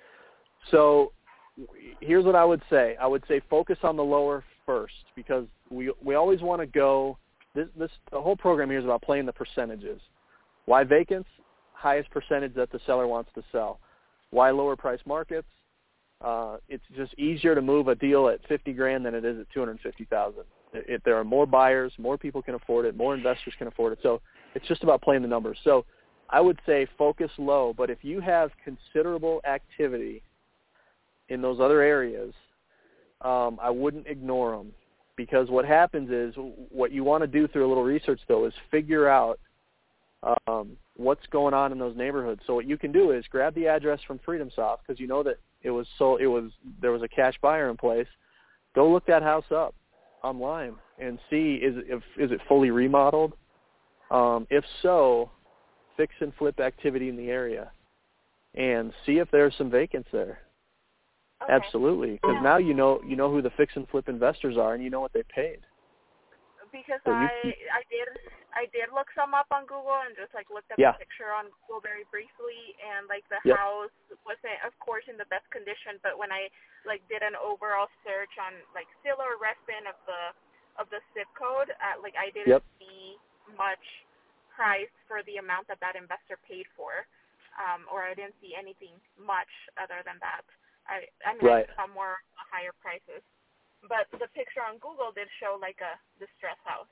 So here's what I would say. I would say focus on the lower first, because we we always want to go. This, this the whole program here is about playing the percentages. Why vacants? Highest percentage that the seller wants to sell. Why lower price markets? Uh, it's just easier to move a deal at fifty grand than it is at two hundred fifty thousand. If there are more buyers, more people can afford it, more investors can afford it. So it's just about playing the numbers. So I would say focus low, but if you have considerable activity in those other areas, um, I wouldn't ignore them, because what happens is what you want to do through a little research, though, is figure out um, what's going on in those neighborhoods. So what you can do is grab the address from FreedomSoft, because you know that it was so it was there was a cash buyer in place. Go look that house up online and see is if is it fully remodeled. Um, if so, fix and flip activity in the area, and see if there's some vacants there. Okay. Absolutely, because now you know you know who the fix and flip investors are, and you know what they paid. Because so you, I I did I did look some up on Google and just like looked up yeah. the picture on Google very briefly, and like the yep. house wasn't, of course, in the best condition. But when I like did an overall search on like Zillow or Redfin of the of the zip code, uh, like I didn't yep. see much price for the amount that that investor paid for, um, or I didn't see anything much other than that. I I mean right. I saw more higher prices. But the picture on Google did show like a distressed house.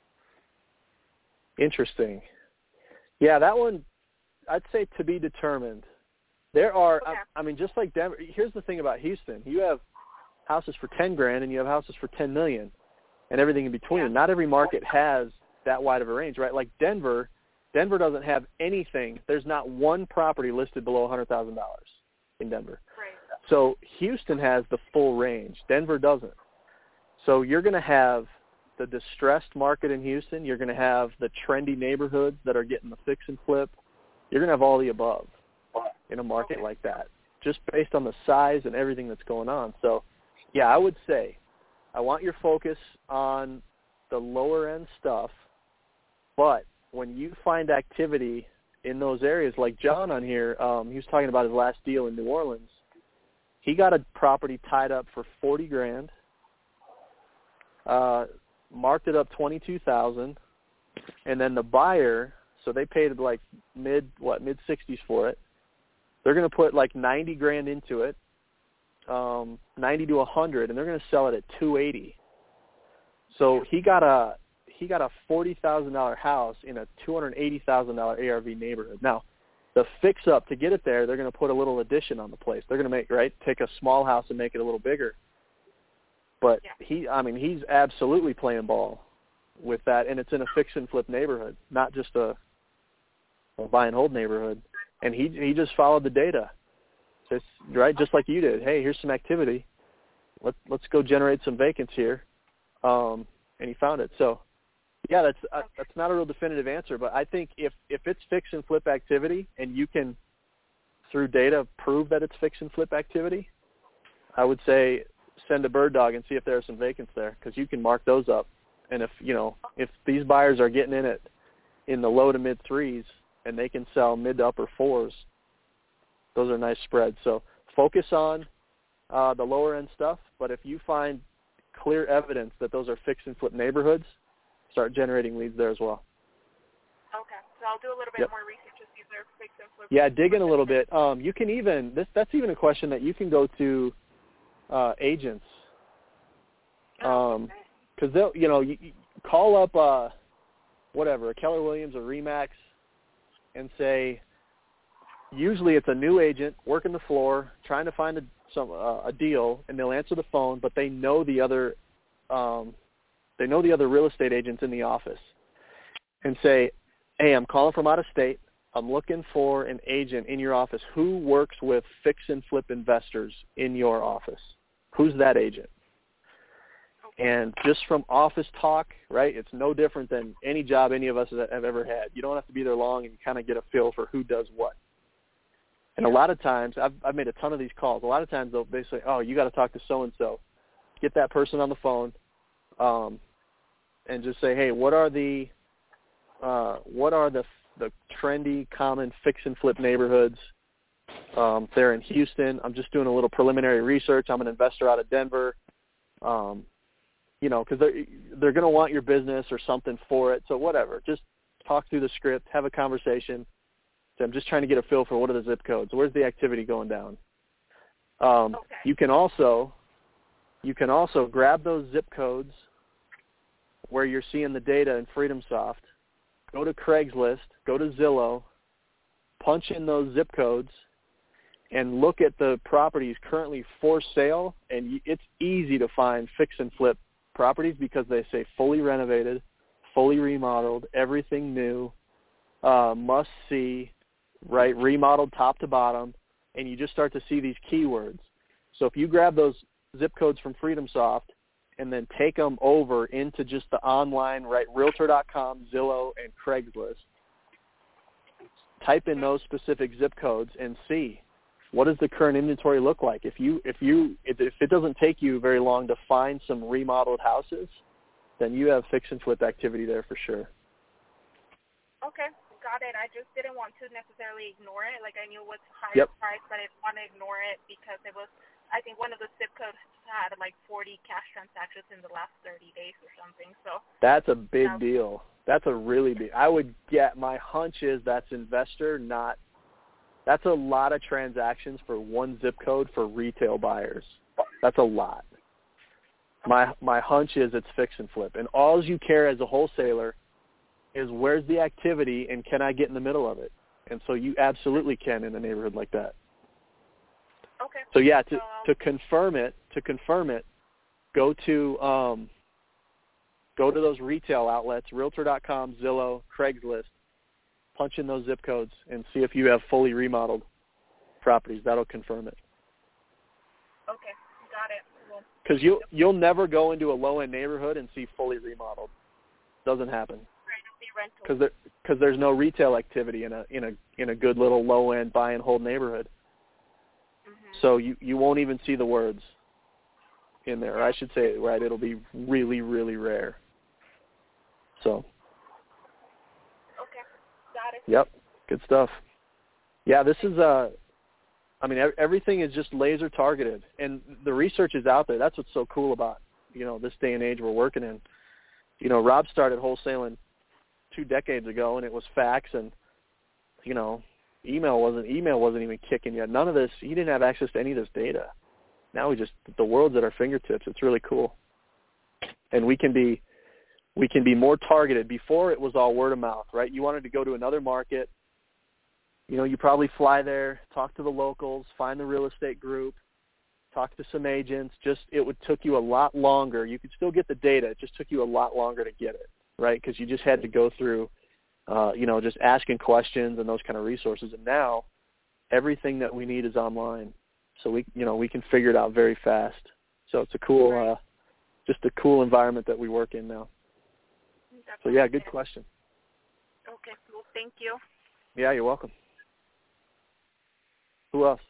Interesting. Yeah, that one, I'd say to be determined. There are, Okay. I, I mean, just like Denver, here's the thing about Houston. You have houses for ten grand and you have houses for ten million and everything in between. Yeah. Not every market has that wide of a range, right? Like Denver, Denver doesn't have anything. There's not one property listed below one hundred thousand dollars in Denver. Right. So Houston has the full range. Denver doesn't. So you're going to have the distressed market in Houston. You're going to have the trendy neighborhoods that are getting the fix and flip. You're going to have all the above in a market like that, just based on the size and everything that's going on. So, yeah, I would say I want your focus on the lower-end stuff, but when you find activity in those areas, like John on here, um, he was talking about his last deal in New Orleans. He got a property tied up for forty grand. Uh, marked it up twenty-two thousand, and then the buyer, so they paid like mid what mid sixties for it. They're going to put like ninety grand into it, um, ninety to a hundred, and they're going to sell it at two eighty. So he got a he got a forty thousand dollar house in a two hundred eighty thousand dollar A R V neighborhood. Now, the fix up to get it there, they're going to put a little addition on the place. They're going to make right take a small house and make it a little bigger. But he, I mean, he's absolutely playing ball with that, and it's in a fix and flip neighborhood, not just a, a buy and hold neighborhood. And he he just followed the data, just right, just like you did. Hey, here's some activity. Let's let's go generate some vacants here, um, and he found it. So, yeah, that's uh, that's not a real definitive answer, but I think if if it's fix and flip activity, and you can through data prove that it's fix and flip activity, I would say send a bird dog and see if there are some vacants there, because you can mark those up. And if, you know, if these buyers are getting in it in the low to mid threes and they can sell mid to upper fours, those are nice spreads. So focus on uh, the lower end stuff, but if you find clear evidence that those are fix and flip neighborhoods, start generating leads there as well. Okay, so I'll do a little bit yep. more research to see if they're fix and flip. Yeah, dig in a little bit. Um, you can even, this that's even a question that you can go to Uh, agents, um, because they'll, you know, you, you call up, uh, whatever, a Keller Williams or Remax, and say, usually it's a new agent working the floor, trying to find a some uh, a deal, and they'll answer the phone, but they know the other, um, they know the other real estate agents in the office, and say, hey, I'm calling from out of state. I'm looking for an agent in your office who works with fix and flip investors in your office. Who's that agent? And just from office talk, right, it's no different than any job any of us have ever had. You don't have to be there long, and you kind of get a feel for who does what. And a lot of times, I've, I've made a ton of these calls. A lot of times they'll they say, oh, you got to talk to so-and-so. Get that person on the phone um, and just say, hey, what are the uh, what are the the trendy, common fix and flip neighborhoods um, there in Houston? I'm just doing a little preliminary research. I'm an investor out of Denver, um, you know, because they're, they're going to want your business or something for it. So whatever, just talk through the script, have a conversation. So I'm just trying to get a feel for what are the zip codes. Where's the activity going down? Um, Okay. You can also you can also grab those zip codes where you're seeing the data in FreedomSoft, go to Craigslist, go to Zillow, punch in those zip codes, and look at the properties currently for sale. And it's easy to find fix and flip properties because they say fully renovated, fully remodeled, everything new, uh, must see, right, remodeled top to bottom, and you just start to see these keywords. So if you grab those zip codes from FreedomSoft and then take them over into just the online, right, Realtor dot com, Zillow, and Craigslist, type in those specific zip codes and see what does the current inventory look like. If you if you if it doesn't take you very long to find some remodeled houses, then you have fix and flip activity there for sure. Okay, got it. I just didn't want to necessarily ignore it. Like I knew it was higher Yep. price, but I didn't want to ignore it because it was. I think one of the zip codes had like forty cash transactions in the last thirty days or something. So that's a big um, deal. That's a really big. I would get my hunch is that's investor, not. That's a lot of transactions for one zip code for retail buyers. That's a lot. My my hunch is it's fix and flip, and all you care as a wholesaler is where's the activity and can I get in the middle of it? And so you absolutely can in a neighborhood like that. Okay. So yeah, to So, to confirm it, to confirm it, go to um, go to those retail outlets, Realtor dot com, Zillow, Craigslist, punch in those zip codes and see if you have fully remodeled properties. That'll confirm it. Okay, got it. Well, Because you'll you'll never go into a low end neighborhood and see fully remodeled. Doesn't happen. rental. Because there because there's no retail activity in a in a in a good little low end buy and hold neighborhood. Mm-hmm. So you, you won't even see the words in there. Or I should say, right, it'll be really, really rare. So. Okay, got it. Yep, good stuff. Yeah, this is, uh, I mean, everything is just laser targeted. And the research is out there. That's what's so cool about, you know, this day and age we're working in. You know, Rob started wholesaling two decades ago, and it was fax and, you know, Email wasn't email wasn't even kicking yet. None of this. He didn't have access to any of this data. Now we just the world's at our fingertips. It's really cool, and we can be we can be more targeted. Before it was all word of mouth, right? You wanted to go to another market. You know, you probably fly there, talk to the locals, find the real estate group, talk to some agents. Just it would took you a lot longer. You could still get the data. It just took you a lot longer to get it, right? Because you just had to go through. Uh, you know, just asking questions and those kind of resources. And now everything that we need is online. So we, you know, we can figure it out very fast. So it's a cool, uh, just a cool environment that we work in now. So yeah, good question. Okay, well, thank you. Yeah, you're welcome. Who else?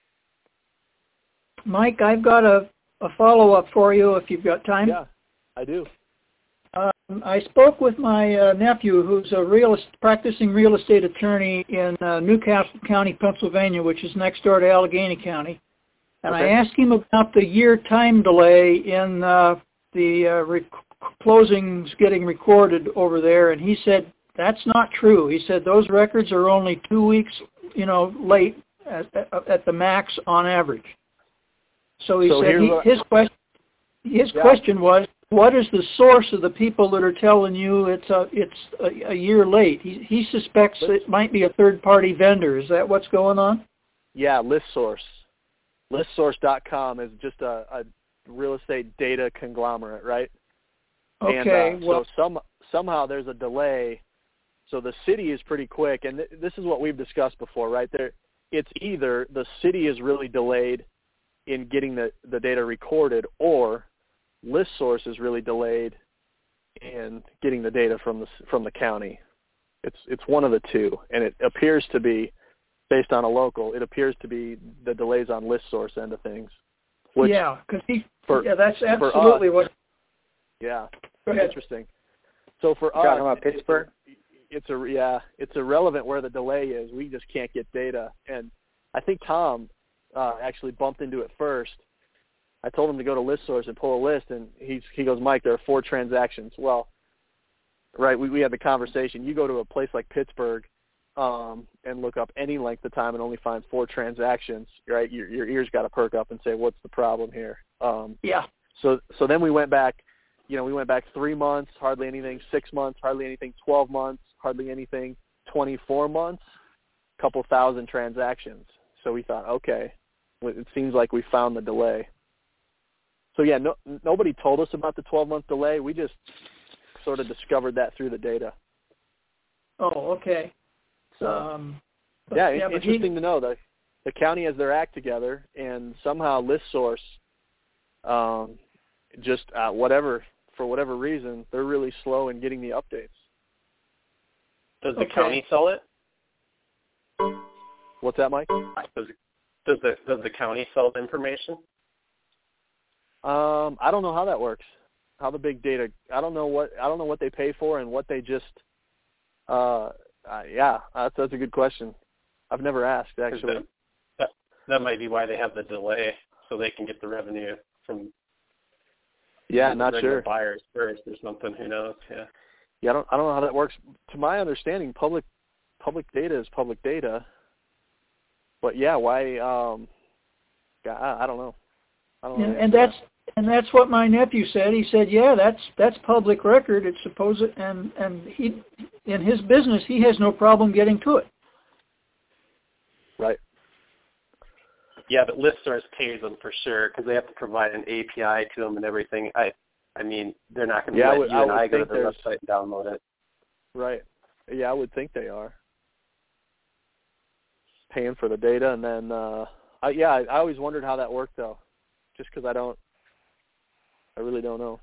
Mike, I've got a, a follow-up for you if you've got time. Yeah, I do. Um, I spoke with my uh, nephew, who's a real practicing real estate attorney in uh, Newcastle County, Pennsylvania, which is next door to Allegheny County. And Okay. I asked him about the year time delay in uh, the uh, rec- closings getting recorded over there, and he said that's not true. He said those records are only two weeks, you know, late at, at, at the max on average. So he So said he, what, his question his yeah. question was, what is the source of the people that are telling you it's a it's a, a year late? He he suspects it might be a third party vendor. Is that what's going on? Yeah, ListSource. list source dot com is just a, a real estate data conglomerate, right? Okay. And, uh, well, so some somehow there's a delay. So the city is pretty quick, and th- this is what we've discussed before, right? There, it's either the city is really delayed in getting the, the data recorded, or ListSource is really delayed in getting the data from the from the county. It's it's one of the two, and it appears to be based on a local. It appears to be the delays on ListSource end of things. Which yeah, because he for, yeah, that's for absolutely us, what. Yeah, Go ahead. interesting. So for You're us, talking about Pittsburgh? It's a yeah, it's irrelevant where the delay is. We just can't get data, and I think Tom uh, actually bumped into it first. I told him to go to ListSource and pull a list, and he's he goes, Mike, there are four transactions. Well, right, we we had the conversation. You go to a place like Pittsburgh, um, and look up any length of time and only find four transactions, right? Your, your ears got to perk up and say, what's the problem here? Um, Yeah. So so then we went back, you know, we went back three months, hardly anything, six months, hardly anything, twelve months, hardly anything, twenty-four months, a couple thousand transactions. So we thought, okay, it seems like we found the delay. So, yeah, no, nobody told us about the twelve-month delay. We just sort of discovered that through the data. Oh, okay. So, Um, but, yeah, yeah, but interesting he, to know that the county has their act together, and somehow ListSource, um, just uh, whatever, for whatever reason, they're really slow in getting the updates. Does the Okay. county sell it? What's that, Mike? Does, does the does the county sell the information? Um, I don't know how that works. How the big data? I don't know what I don't know what they pay for and what they just. Uh, uh yeah, that's that's a good question. I've never asked actually. That, that that might be why they have the delay, so they can get the revenue from. Yeah, the not regular sure. Buyers first or something. Who knows? Yeah. Yeah, I don't I don't know how that works. To my understanding, public public data is public data. But yeah, why? Um, I, I don't know. I don't know. and, and that's and that's what my nephew said. He said, "Yeah, that's that's public record. It's supposed, and and he in his business he has no problem getting to it." Right. Yeah, but ListSource pays them for sure because they have to provide an A P I to them and everything. I, I mean, they're not going to Yeah, I let would- you I and would I go to think their there's- website and download it. Right. Yeah, I would think they are paying for the data, and then uh, I, yeah, I, I always wondered how that worked though, just because I don't, I really don't know.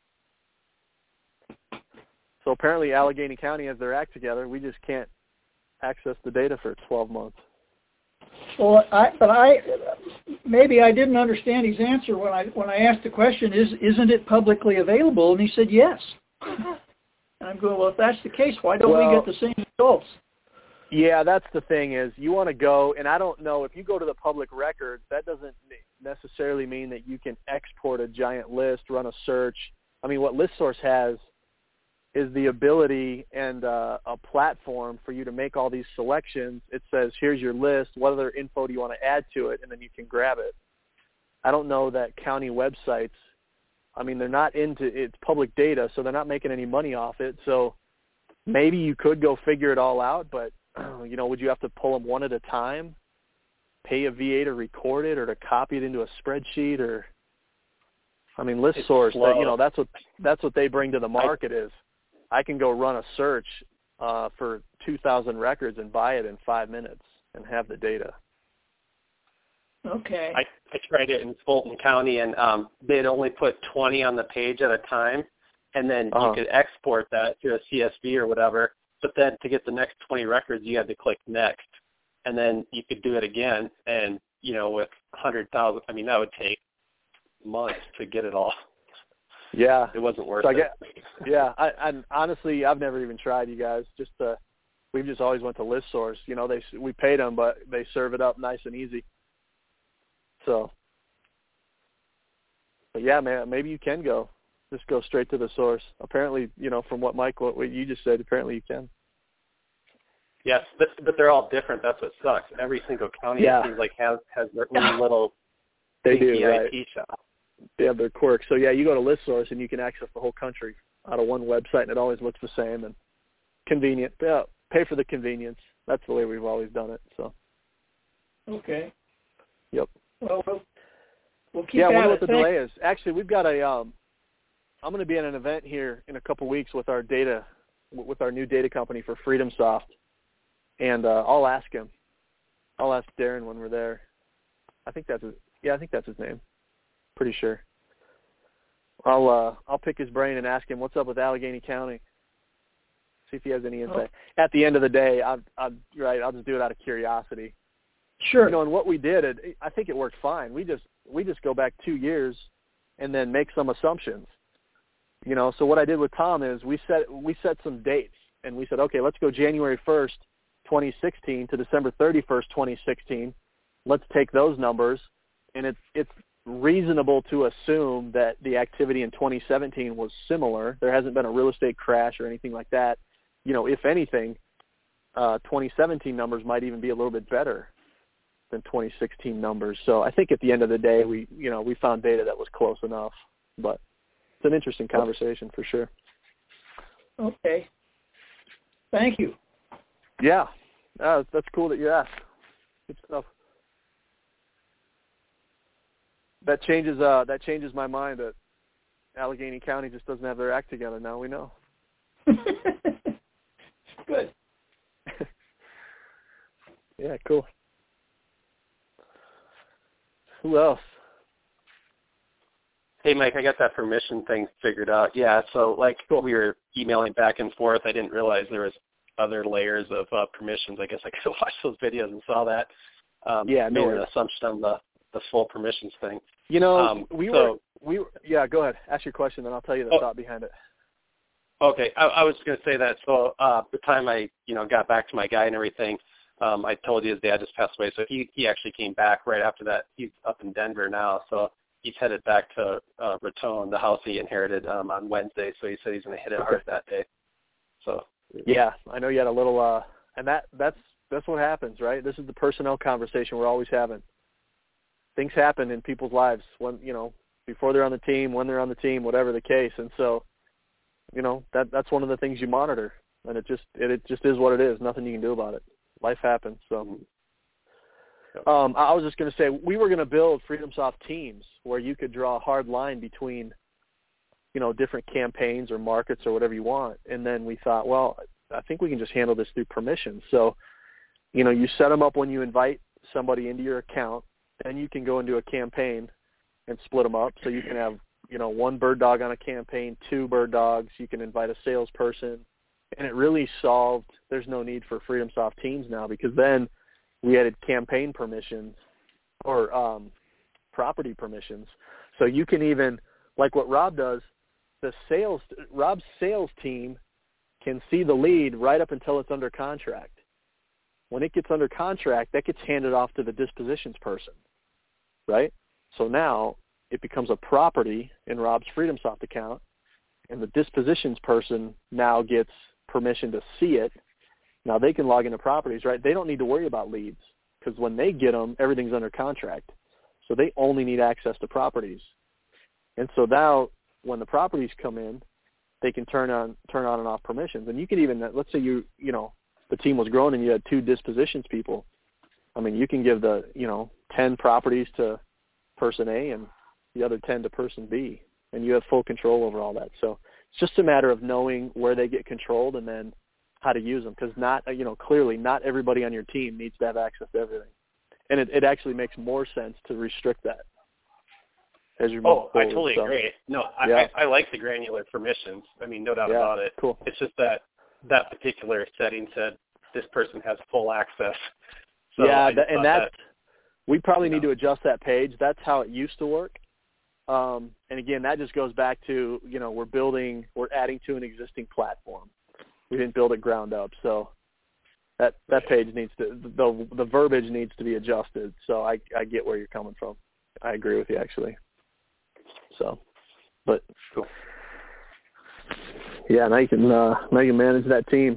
So apparently, Allegheny County has their act together. We just can't access the data for twelve months. Well, I but I maybe I didn't understand his answer when I when I asked the question. Is isn't it publicly available? And he said yes. And I'm going, well, if that's the case, why don't Well, we get the same results? Yeah, that's the thing is you want to go, and I don't know, if you go to the public records, that doesn't necessarily mean that you can export a giant list, run a search. I mean, what ListSource has is the ability and uh, a platform for you to make all these selections. It says, here's your list, what other info do you want to add to it, and then you can grab it. I don't know that county websites, I mean, they're not into, it's public data, so they're not making any money off it. So maybe you could go figure it all out, but, you know, would you have to pull them one at a time, pay a V A to record it or to copy it into a spreadsheet? Or, I mean, ListSource, that, you know, that's what that's what they bring to the market is, I can go run a search uh, for two thousand records and buy it in five minutes and have the data. Okay. I, I tried it in Fulton County, and um, they'd only put twenty on the page at a time, and then Uh-huh. you could export that to a C S V or whatever. But then to get the next twenty records, you had to click next, and then you could do it again. And you know, with one hundred thousand, I mean, that would take months to get it all. Yeah, It wasn't worth so I it. get, yeah, I, and honestly, I've never even tried, you guys. Just uh, we've just always went to ListSource. You know, they we paid them, but they serve it up nice and easy. So, but yeah, man, maybe you can go, just go straight to the source. Apparently, you know, from what Mike, what, what you just said, apparently you can. Yes, but, but they're all different. That's what sucks. Every single county, Yeah. it seems like, has has their own little They do, sneaky right? I T shop. They have their quirks. So yeah, you go to ListSource and you can access the whole country out of one website, and it always looks the same and convenient. Yeah, pay for the convenience. That's the way we've always done it. So. Okay. Yep. Well, we'll, we'll keep Yeah, I at wonder it. what the Thank- delay is. Actually, we've got a. Um, I'm going to be at an event here in a couple weeks with our data, with our new data company for FreedomSoft, and uh, I'll ask him. I'll ask Darren when we're there. I think that's his, yeah, I think that's his name. Pretty sure. I'll uh, I'll pick his brain and ask him what's up with Allegheny County. See if he has any insight. Oh. At the end of the day, I I right, I'll just do it out of curiosity. Sure. You know, and what we did, it, I think it worked fine. We just we just go back two years and then make some assumptions. You know, so what I did with Tom is we set we set some dates, and we said, okay, let's go January first, twenty sixteen to December thirty-first, twenty sixteen. Let's take those numbers, and it's it's reasonable to assume that the activity in twenty seventeen was similar. There hasn't been a real estate crash or anything like that. You know, if anything, uh, twenty seventeen numbers might even be a little bit better than twenty sixteen numbers. So I think at the end of the day, we, you know, we found data that was close enough, but it's an interesting conversation for sure. Okay. Thank you. Yeah. Uh, that's cool that you asked. Good stuff. That changes, uh, that changes my mind that Allegheny County just doesn't have their act together. Now we know. Good. Yeah, cool. Who else? Hey, Mike, I got that permission thing figured out. Yeah, so like we were emailing back and forth. I didn't realize there was other layers of uh, permissions. I guess I could have watched those videos and saw that. Um, yeah, no made an assumption on the, the full permissions thing. You know, um, we so, were, we were, yeah, go ahead. Ask your question, then I'll tell you the oh, thought behind it. Okay, I, I was going to say that. So uh, the time I, you know, got back to my guy and everything, um, I told you his dad just passed away. So he, he actually came back right after that. He's up in Denver now. So he's headed back to uh, Raton, the house he inherited um, on Wednesday. So he said he's going to hit it okay. hard that day. So yeah, I know you had a little, uh, and that that's that's what happens, right? This is the personnel conversation we're always having. Things happen in people's lives when, you know, before they're on the team, when they're on the team, whatever the case. And so, you know, that that's one of the things you monitor, and it just it, it just is what it is. Nothing you can do about it. Life happens. So, um, I was just going to say we were going to build FreedomSoft teams where you could draw a hard line between, you know, different campaigns or markets or whatever you want. And then we thought, well, I think we can just handle this through permissions. So, you know, you set them up when you invite somebody into your account, then you can go into a campaign and split them up. So you can have, you know, one bird dog on a campaign, two bird dogs. You can invite a salesperson. And it really solved, there's no need for FreedomSoft teams now, because then we added campaign permissions or um, property permissions. So you can even, like what Rob does, the sales, Rob's sales team can see the lead right up until it's under contract. When it gets under contract, that gets handed off to the dispositions person, right? So now it becomes a property in Rob's FreedomSoft account, and the dispositions person now gets permission to see it. Now they can log into properties, right? They don't need to worry about leads because when they get them, everything's under contract. So they only need access to properties. And so now when the properties come in, they can turn on turn on and off permissions. And you could even, let's say you, you know, the team was growing and you had two dispositions people. I mean, you can give the, you know, ten properties to person A and the other ten to person B, and you have full control over all that. So it's just a matter of knowing where they get controlled and then how to use them, because not, you know, clearly not everybody on your team needs to have access to everything. And it, it actually makes more sense to restrict that. As you oh, forward, I totally so. agree. No, I, yeah. I, I like the granular permissions. I mean, no doubt yeah, about it. Cool. It's just that that particular setting said this person has full access. So yeah, I that, and that's, that, we probably need know. to adjust that page. That's how it used to work. Um, and again, that just goes back to, you know, we're building, we're adding to an existing platform. We didn't build it ground up. So that, that right. page needs to, the, the verbiage needs to be adjusted. So I, I get where you're coming from. I agree with you actually. So, but cool. Yeah, now you can, uh, now you can manage that team.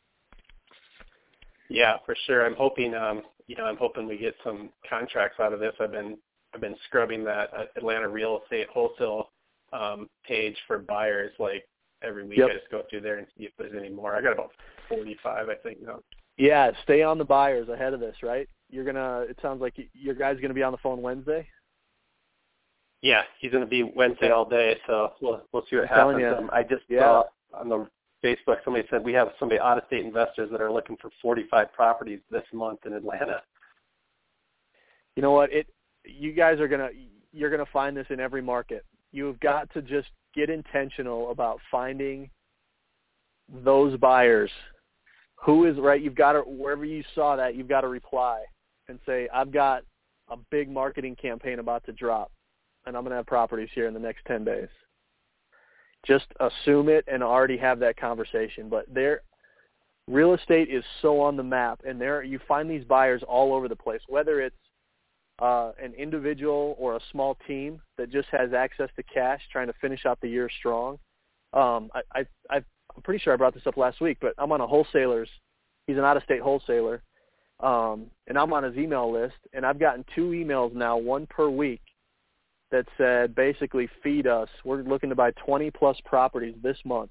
Yeah, for sure. I'm hoping, um, you know, I'm hoping we get some contracts out of this. I've been, I've been scrubbing that Atlanta real estate wholesale um, page for buyers. Like every week, yep. I just go through there and see if there's any more. I got about forty-five, I think, now. Yeah, stay on the buyers ahead of this, right? You're gonna. It sounds like your guy's gonna be on the phone Wednesday. Yeah, he's gonna be Wednesday all day, so we'll we'll see what I'm happens. Um, I just yeah. saw on the Facebook somebody said we have somebody out-of-state investors that are looking for forty-five properties this month in Atlanta. You know what? It. You guys are gonna. You're gonna find this in every market. You've got to just get intentional about finding those buyers. Who is right? You've got to, wherever you saw that, you've got to reply and say, I've got a big marketing campaign about to drop, and I'm going to have properties here in the next ten days. Just assume it and already have that conversation. But there, real estate is so on the map, and there you find these buyers all over the place, whether it's uh, an individual or a small team that just has access to cash trying to finish out the year strong. Um, I, I, I've I'm pretty sure I brought this up last week, but I'm on a wholesaler's He's an out-of-state wholesaler, um, and I'm on his email list, and I've gotten two emails now, one per week, that said basically feed us. We're looking to buy twenty plus properties this month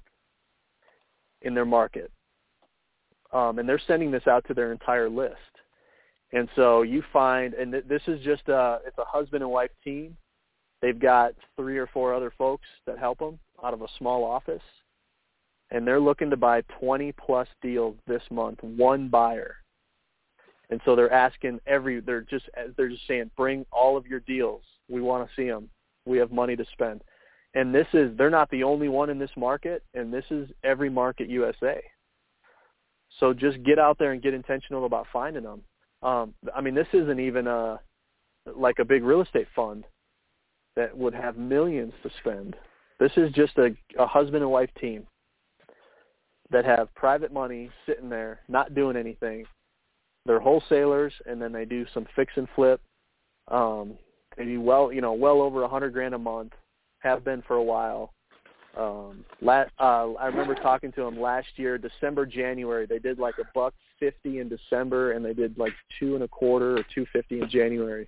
in their market. Um, and they're sending this out to their entire list. And so you find, and th- this is just a, it's a husband and wife team. They've got three or four other folks that help them out of a small office. And they're looking to buy twenty plus deals this month, one buyer. And so they're asking every, they're just, they're just saying, bring all of your deals. We want to see them. We have money to spend. And this is, they're not the only one in this market, and this is every market U S A. So just get out there and get intentional about finding them. Um, I mean, this isn't even a, like a big real estate fund that would have millions to spend. This is just a, a husband and wife team that have private money sitting there, not doing anything. They're wholesalers, and then they do some fix and flip. Um, they do well, you know, well over a hundred grand a month. Have been for a while. Um, la- uh, I remember talking to them last year, December, January. They did like a buck fifty in December, and they did like two and a quarter or two fifty in January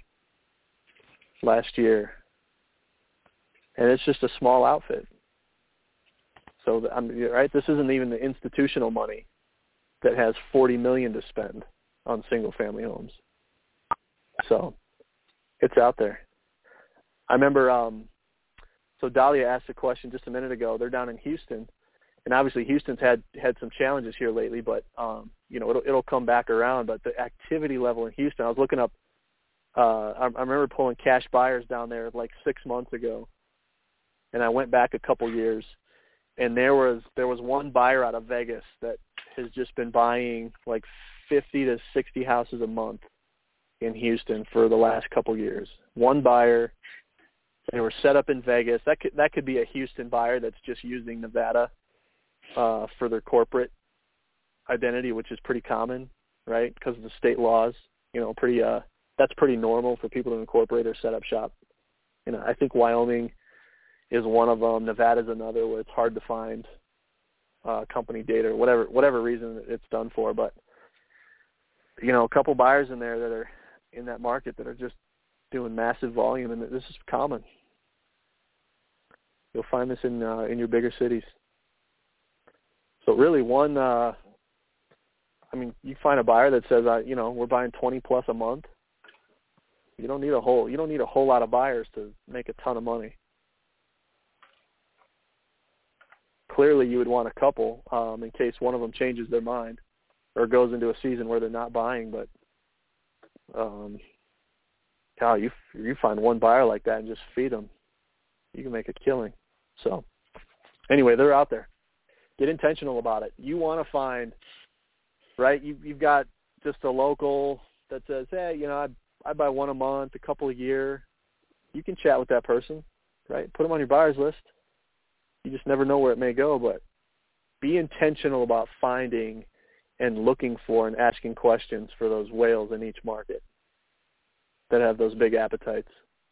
last year. And it's just a small outfit. So I mean, right, this isn't even the institutional money that has forty million to spend on single-family homes. So it's out there. I remember, um, so Dahlia asked a question just a minute ago. They're down in Houston, and obviously Houston's had, had some challenges here lately, but, um, you know, it'll, it'll come back around. But the activity level in Houston, I was looking up, uh, I, I remember pulling cash buyers down there like six months ago, and I went back a couple years, and there was there was one buyer out of Vegas that has just been buying like fifty to sixty houses a month in Houston for the last couple years. One buyer. They were set up in Vegas. That could that could be a Houston buyer that's just using Nevada uh, for their corporate identity, which is pretty common, right? Because of the state laws, you know, pretty uh, that's pretty normal for people to incorporate or set up shop. You know, I think Wyoming is one of them. Nevada's another where it's hard to find uh, company data or whatever whatever reason it's done for. But you know, a couple buyers in there that are in that market that are just doing massive volume, and this is common. You'll find this in uh, in your bigger cities. So really, one, uh, I mean, you find a buyer that says, uh, you know, we're buying twenty plus a month. You don't need a whole you don't need a whole lot of buyers to make a ton of money. Clearly, you would want a couple um, in case one of them changes their mind or goes into a season where they're not buying. But um, God, you you find one buyer like that and just feed them, you can make a killing. So anyway, they're out there. Get intentional about it. You want to find, right, you, you've got just a local that says, hey, you know, I, I buy one a month, a couple a year. You can chat with that person, right? Put them on your buyers list. You just never know where it may go, but be intentional about finding and looking for and asking questions for those whales in each market that have those big appetites.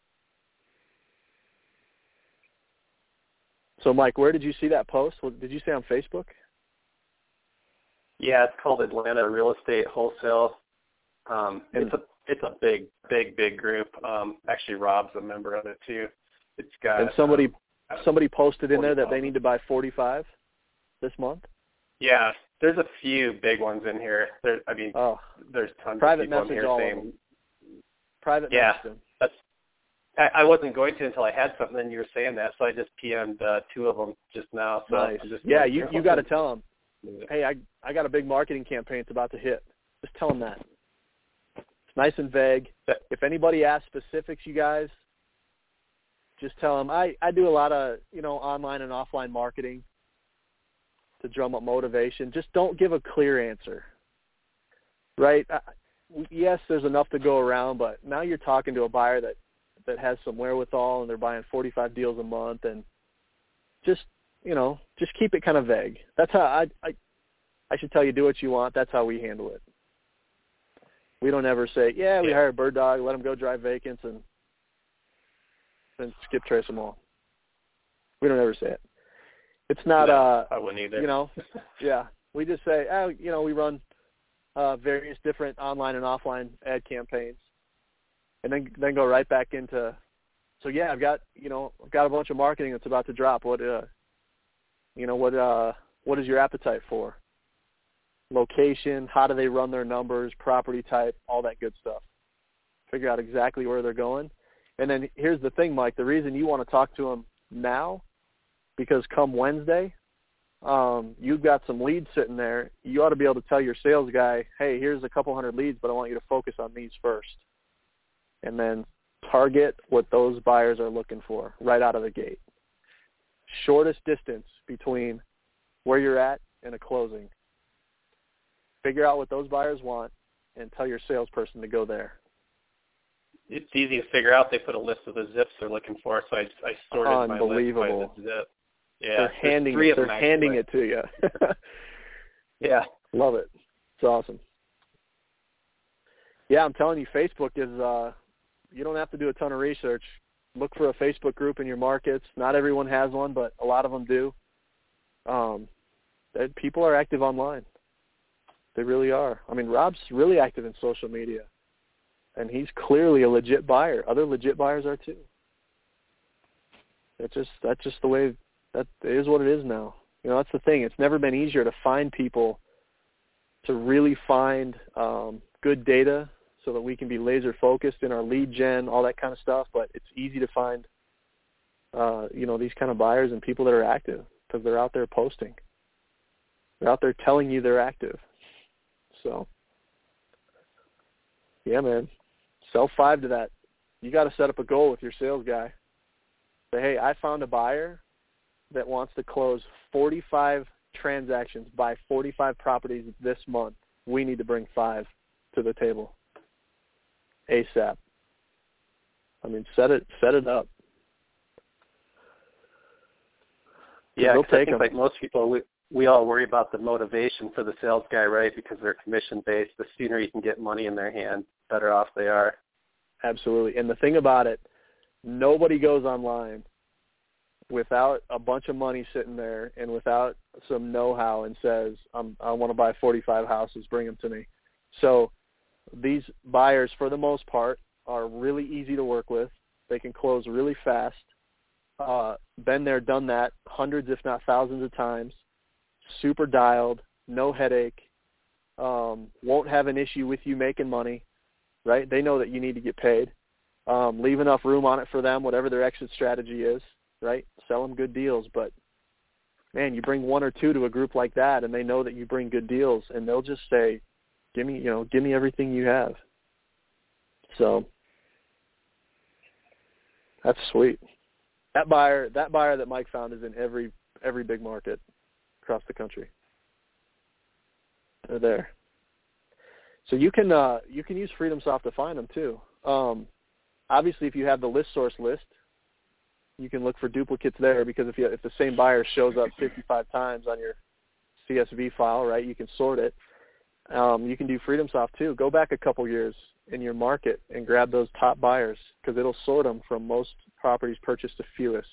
So, Mike, where did you see that post? Did you say on Facebook? Yeah, it's called Atlanta Real Estate Wholesale. Um, and, it's a it's a big, big, big group. Um, actually, Rob's a member of it too. It's got and somebody um, somebody posted in there that they need to buy forty-five this month. Yeah, there's a few big ones in here. There, I mean, oh, there's tons private of people in message here all saying. of them. Private yeah, message them. that's. I, I wasn't going to until I had something, and you were saying that, so I just P M'd uh, two of them just now. So nice. just Yeah, like, you you got to tell them. Hey, I I got a big marketing campaign. It's about to hit. Just tell them that. It's nice and vague. If anybody asks specifics, you guys, just tell them I I do a lot of you know online and offline marketing to drum up motivation. Just don't give a clear answer. Right? I, yes, there's enough to go around, but now you're talking to a buyer that, that has some wherewithal and they're buying forty-five deals a month, and just, you know, just keep it kind of vague. That's how I, I, I should tell you, do what you want. That's how we handle it. We don't ever say, yeah, we yeah. hire a bird dog, let them go drive vacants and then skip trace them all. We don't ever say it. It's not, no, uh, I wouldn't either. You know, yeah. We just say, oh, you know, we run uh, various different online and offline ad campaigns, and then then go right back into. So yeah, I've got you know I've got a bunch of marketing that's about to drop. What uh, you know what uh, what is your appetite for? Location, how do they run their numbers, property type, all that good stuff. Figure out exactly where they're going. And then here's the thing, Mike, the reason you want to talk to them now, because come Wednesday, um, you've got some leads sitting there. You ought to be able to tell your sales guy, hey, here's a couple hundred leads, but I want you to focus on these first. And then target what those buyers are looking for right out of the gate. Shortest distance between where you're at and a closing. Figure out what those buyers want and tell your salesperson to go there. It's easy to figure out. They put a list of the zips they're looking for, so I, I sorted my list by the zip. Yeah, they're handing it. They're handing it to you. Yeah, love it. It's awesome. Yeah, I'm telling you, Facebook is. Uh, you don't have to do a ton of research. Look for a Facebook group in your markets. Not everyone has one, but a lot of them do. Um, people are active online. They really are. I mean, Rob's really active in social media. And he's clearly a legit buyer. Other legit buyers are too. It's just that's just the way that is what it is now. You know, that's the thing. It's never been easier to find people to really find um, good data so that we can be laser focused in our lead gen, all that kind of stuff. But it's easy to find, uh, you know, these kind of buyers and people that are active because they're out there posting. They're out there telling you they're active. So, yeah, man. Sell five to that. You got to set up a goal with your sales guy. Say, hey, I found a buyer that wants to close forty-five transactions, buy forty-five properties this month. We need to bring five to the table ASAP. I mean, set it set it up. Yeah, because I think like most people, we, we all worry about the motivation for the sales guy, right? Because they're commission-based. The sooner you can get money in their hand, better off they are. Absolutely. And the thing about it, nobody goes online without a bunch of money sitting there and without some know-how and says, I'm, I want to buy forty-five houses, bring them to me. So these buyers, for the most part, are really easy to work with. They can close really fast. Uh, been there, done that, hundreds if not thousands of times. Super dialed, no headache, um, won't have an issue with you making money. Right? They know that you need to get paid. Um, leave enough room on it for them, whatever their exit strategy is, right? Sell them good deals. But, man, you bring one or two to a group like that, and they know that you bring good deals, and they'll just say, give me, you know, give me everything you have. So that's sweet. That buyer, that buyer that Mike found is in every every big market across the country. They're there. So you can uh, you can use FreedomSoft to find them too. Um, obviously, if you have the ListSource list, you can look for duplicates there because if you, if the same buyer shows up fifty-five times on your C S V file, right, you can sort it. Um, you can do FreedomSoft too. Go back a couple years in your market and grab those top buyers because it'll sort them from most properties purchased to fewest.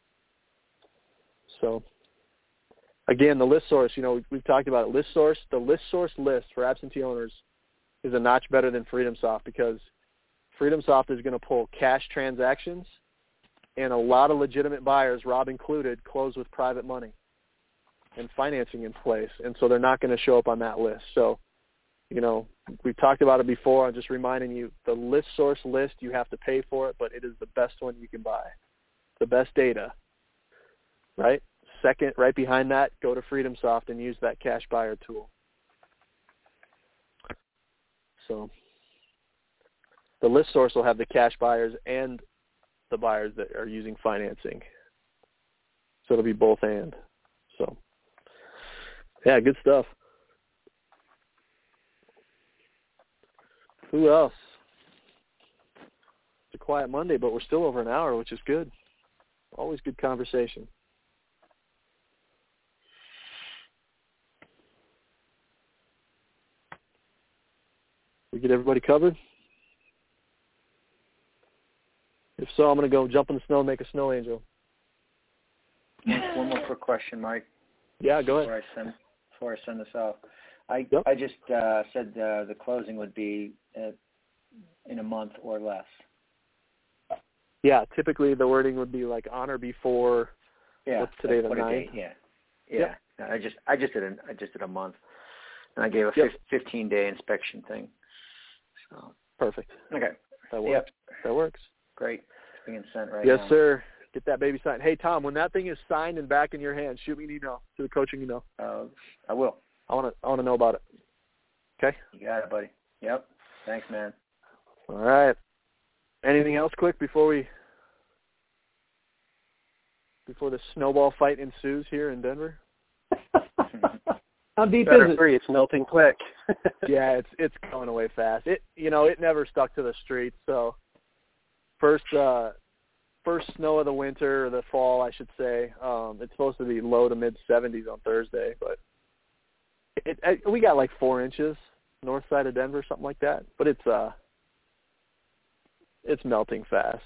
So. Again, the ListSource, you know, we've talked about it. ListSource, the ListSource list for absentee owners is a notch better than FreedomSoft because FreedomSoft is going to pull cash transactions and a lot of legitimate buyers, Rob included, close with private money and financing in place. And so they're not going to show up on that list. So, you know, we've talked about it before. I'm just reminding you, the ListSource list, you have to pay for it, but it is the best one you can buy. The best data, right? Second, right behind that, go to FreedomSoft and use that cash buyer tool. So the ListSource will have the cash buyers and the buyers that are using financing. So it'll be both and. So, yeah, good stuff. Who else? It's a quiet Monday, but we're still over an hour, which is good. Always good conversation. We get everybody covered? If so, I'm going to go jump in the snow and make a snow angel. One more quick question, Mike. Yeah, go ahead. Before I send, before I send this out. I Yep. I just uh, said uh, the closing would be at, in a month or less. Yeah, typically the wording would be like on or before. Yeah. What's today, like the put a ninth? date, Yeah. Yeah. Yep. No, I just I just did a I just did a month, and I gave a Yep. fifteen day inspection thing. So Perfect. okay. That works. Yep. That works. Great. It's being sent right Yes, now. sir. Get that baby signed. Hey, Tom, when that thing is signed and back in your hands, shoot me an email to the coaching email. Uh, I will. I want to. I want to know about it. Okay. You got it, buddy. Yep. Thanks, man. All right. Anything else, quick, before we before the snowball fight ensues here in Denver? How deep Better is it? free. It's melting quick. Yeah, it's it's going away fast. It you know it never stuck to the streets. So first uh, first snow of the winter or the fall, I should say. Um, it's supposed to be low to mid seventies on Thursday, but it, it, we got like four inches north side of Denver, something like that. But it's uh it's melting fast.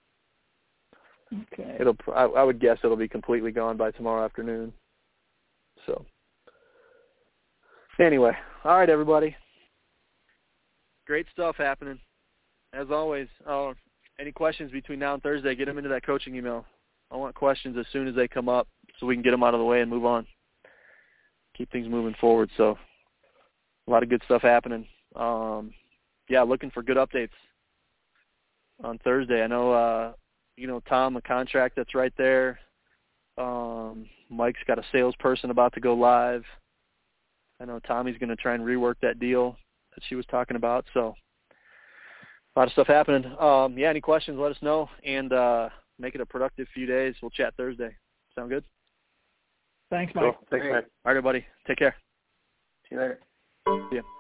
Okay. It'll I, I would guess it'll be completely gone by tomorrow afternoon. So. Anyway, all right, everybody. Great stuff happening. As always, uh, any questions between now and Thursday, get them into that coaching email. I want questions as soon as they come up so we can get them out of the way and move on. Keep things moving forward. So a lot of good stuff happening. Um, yeah, looking for good updates on Thursday. I know, uh, you know, Tom, a contract that's right there. Um, Mike's got a salesperson about to go live. I know Tommy's going to try and rework that deal that she was talking about. So a lot of stuff happening. Um, yeah, any questions, let us know, and uh, make it a productive few days. We'll chat Thursday. Sound good? Thanks, Mike. Cool. Thanks, Great. man. All right, everybody. Take care. See you later. See ya.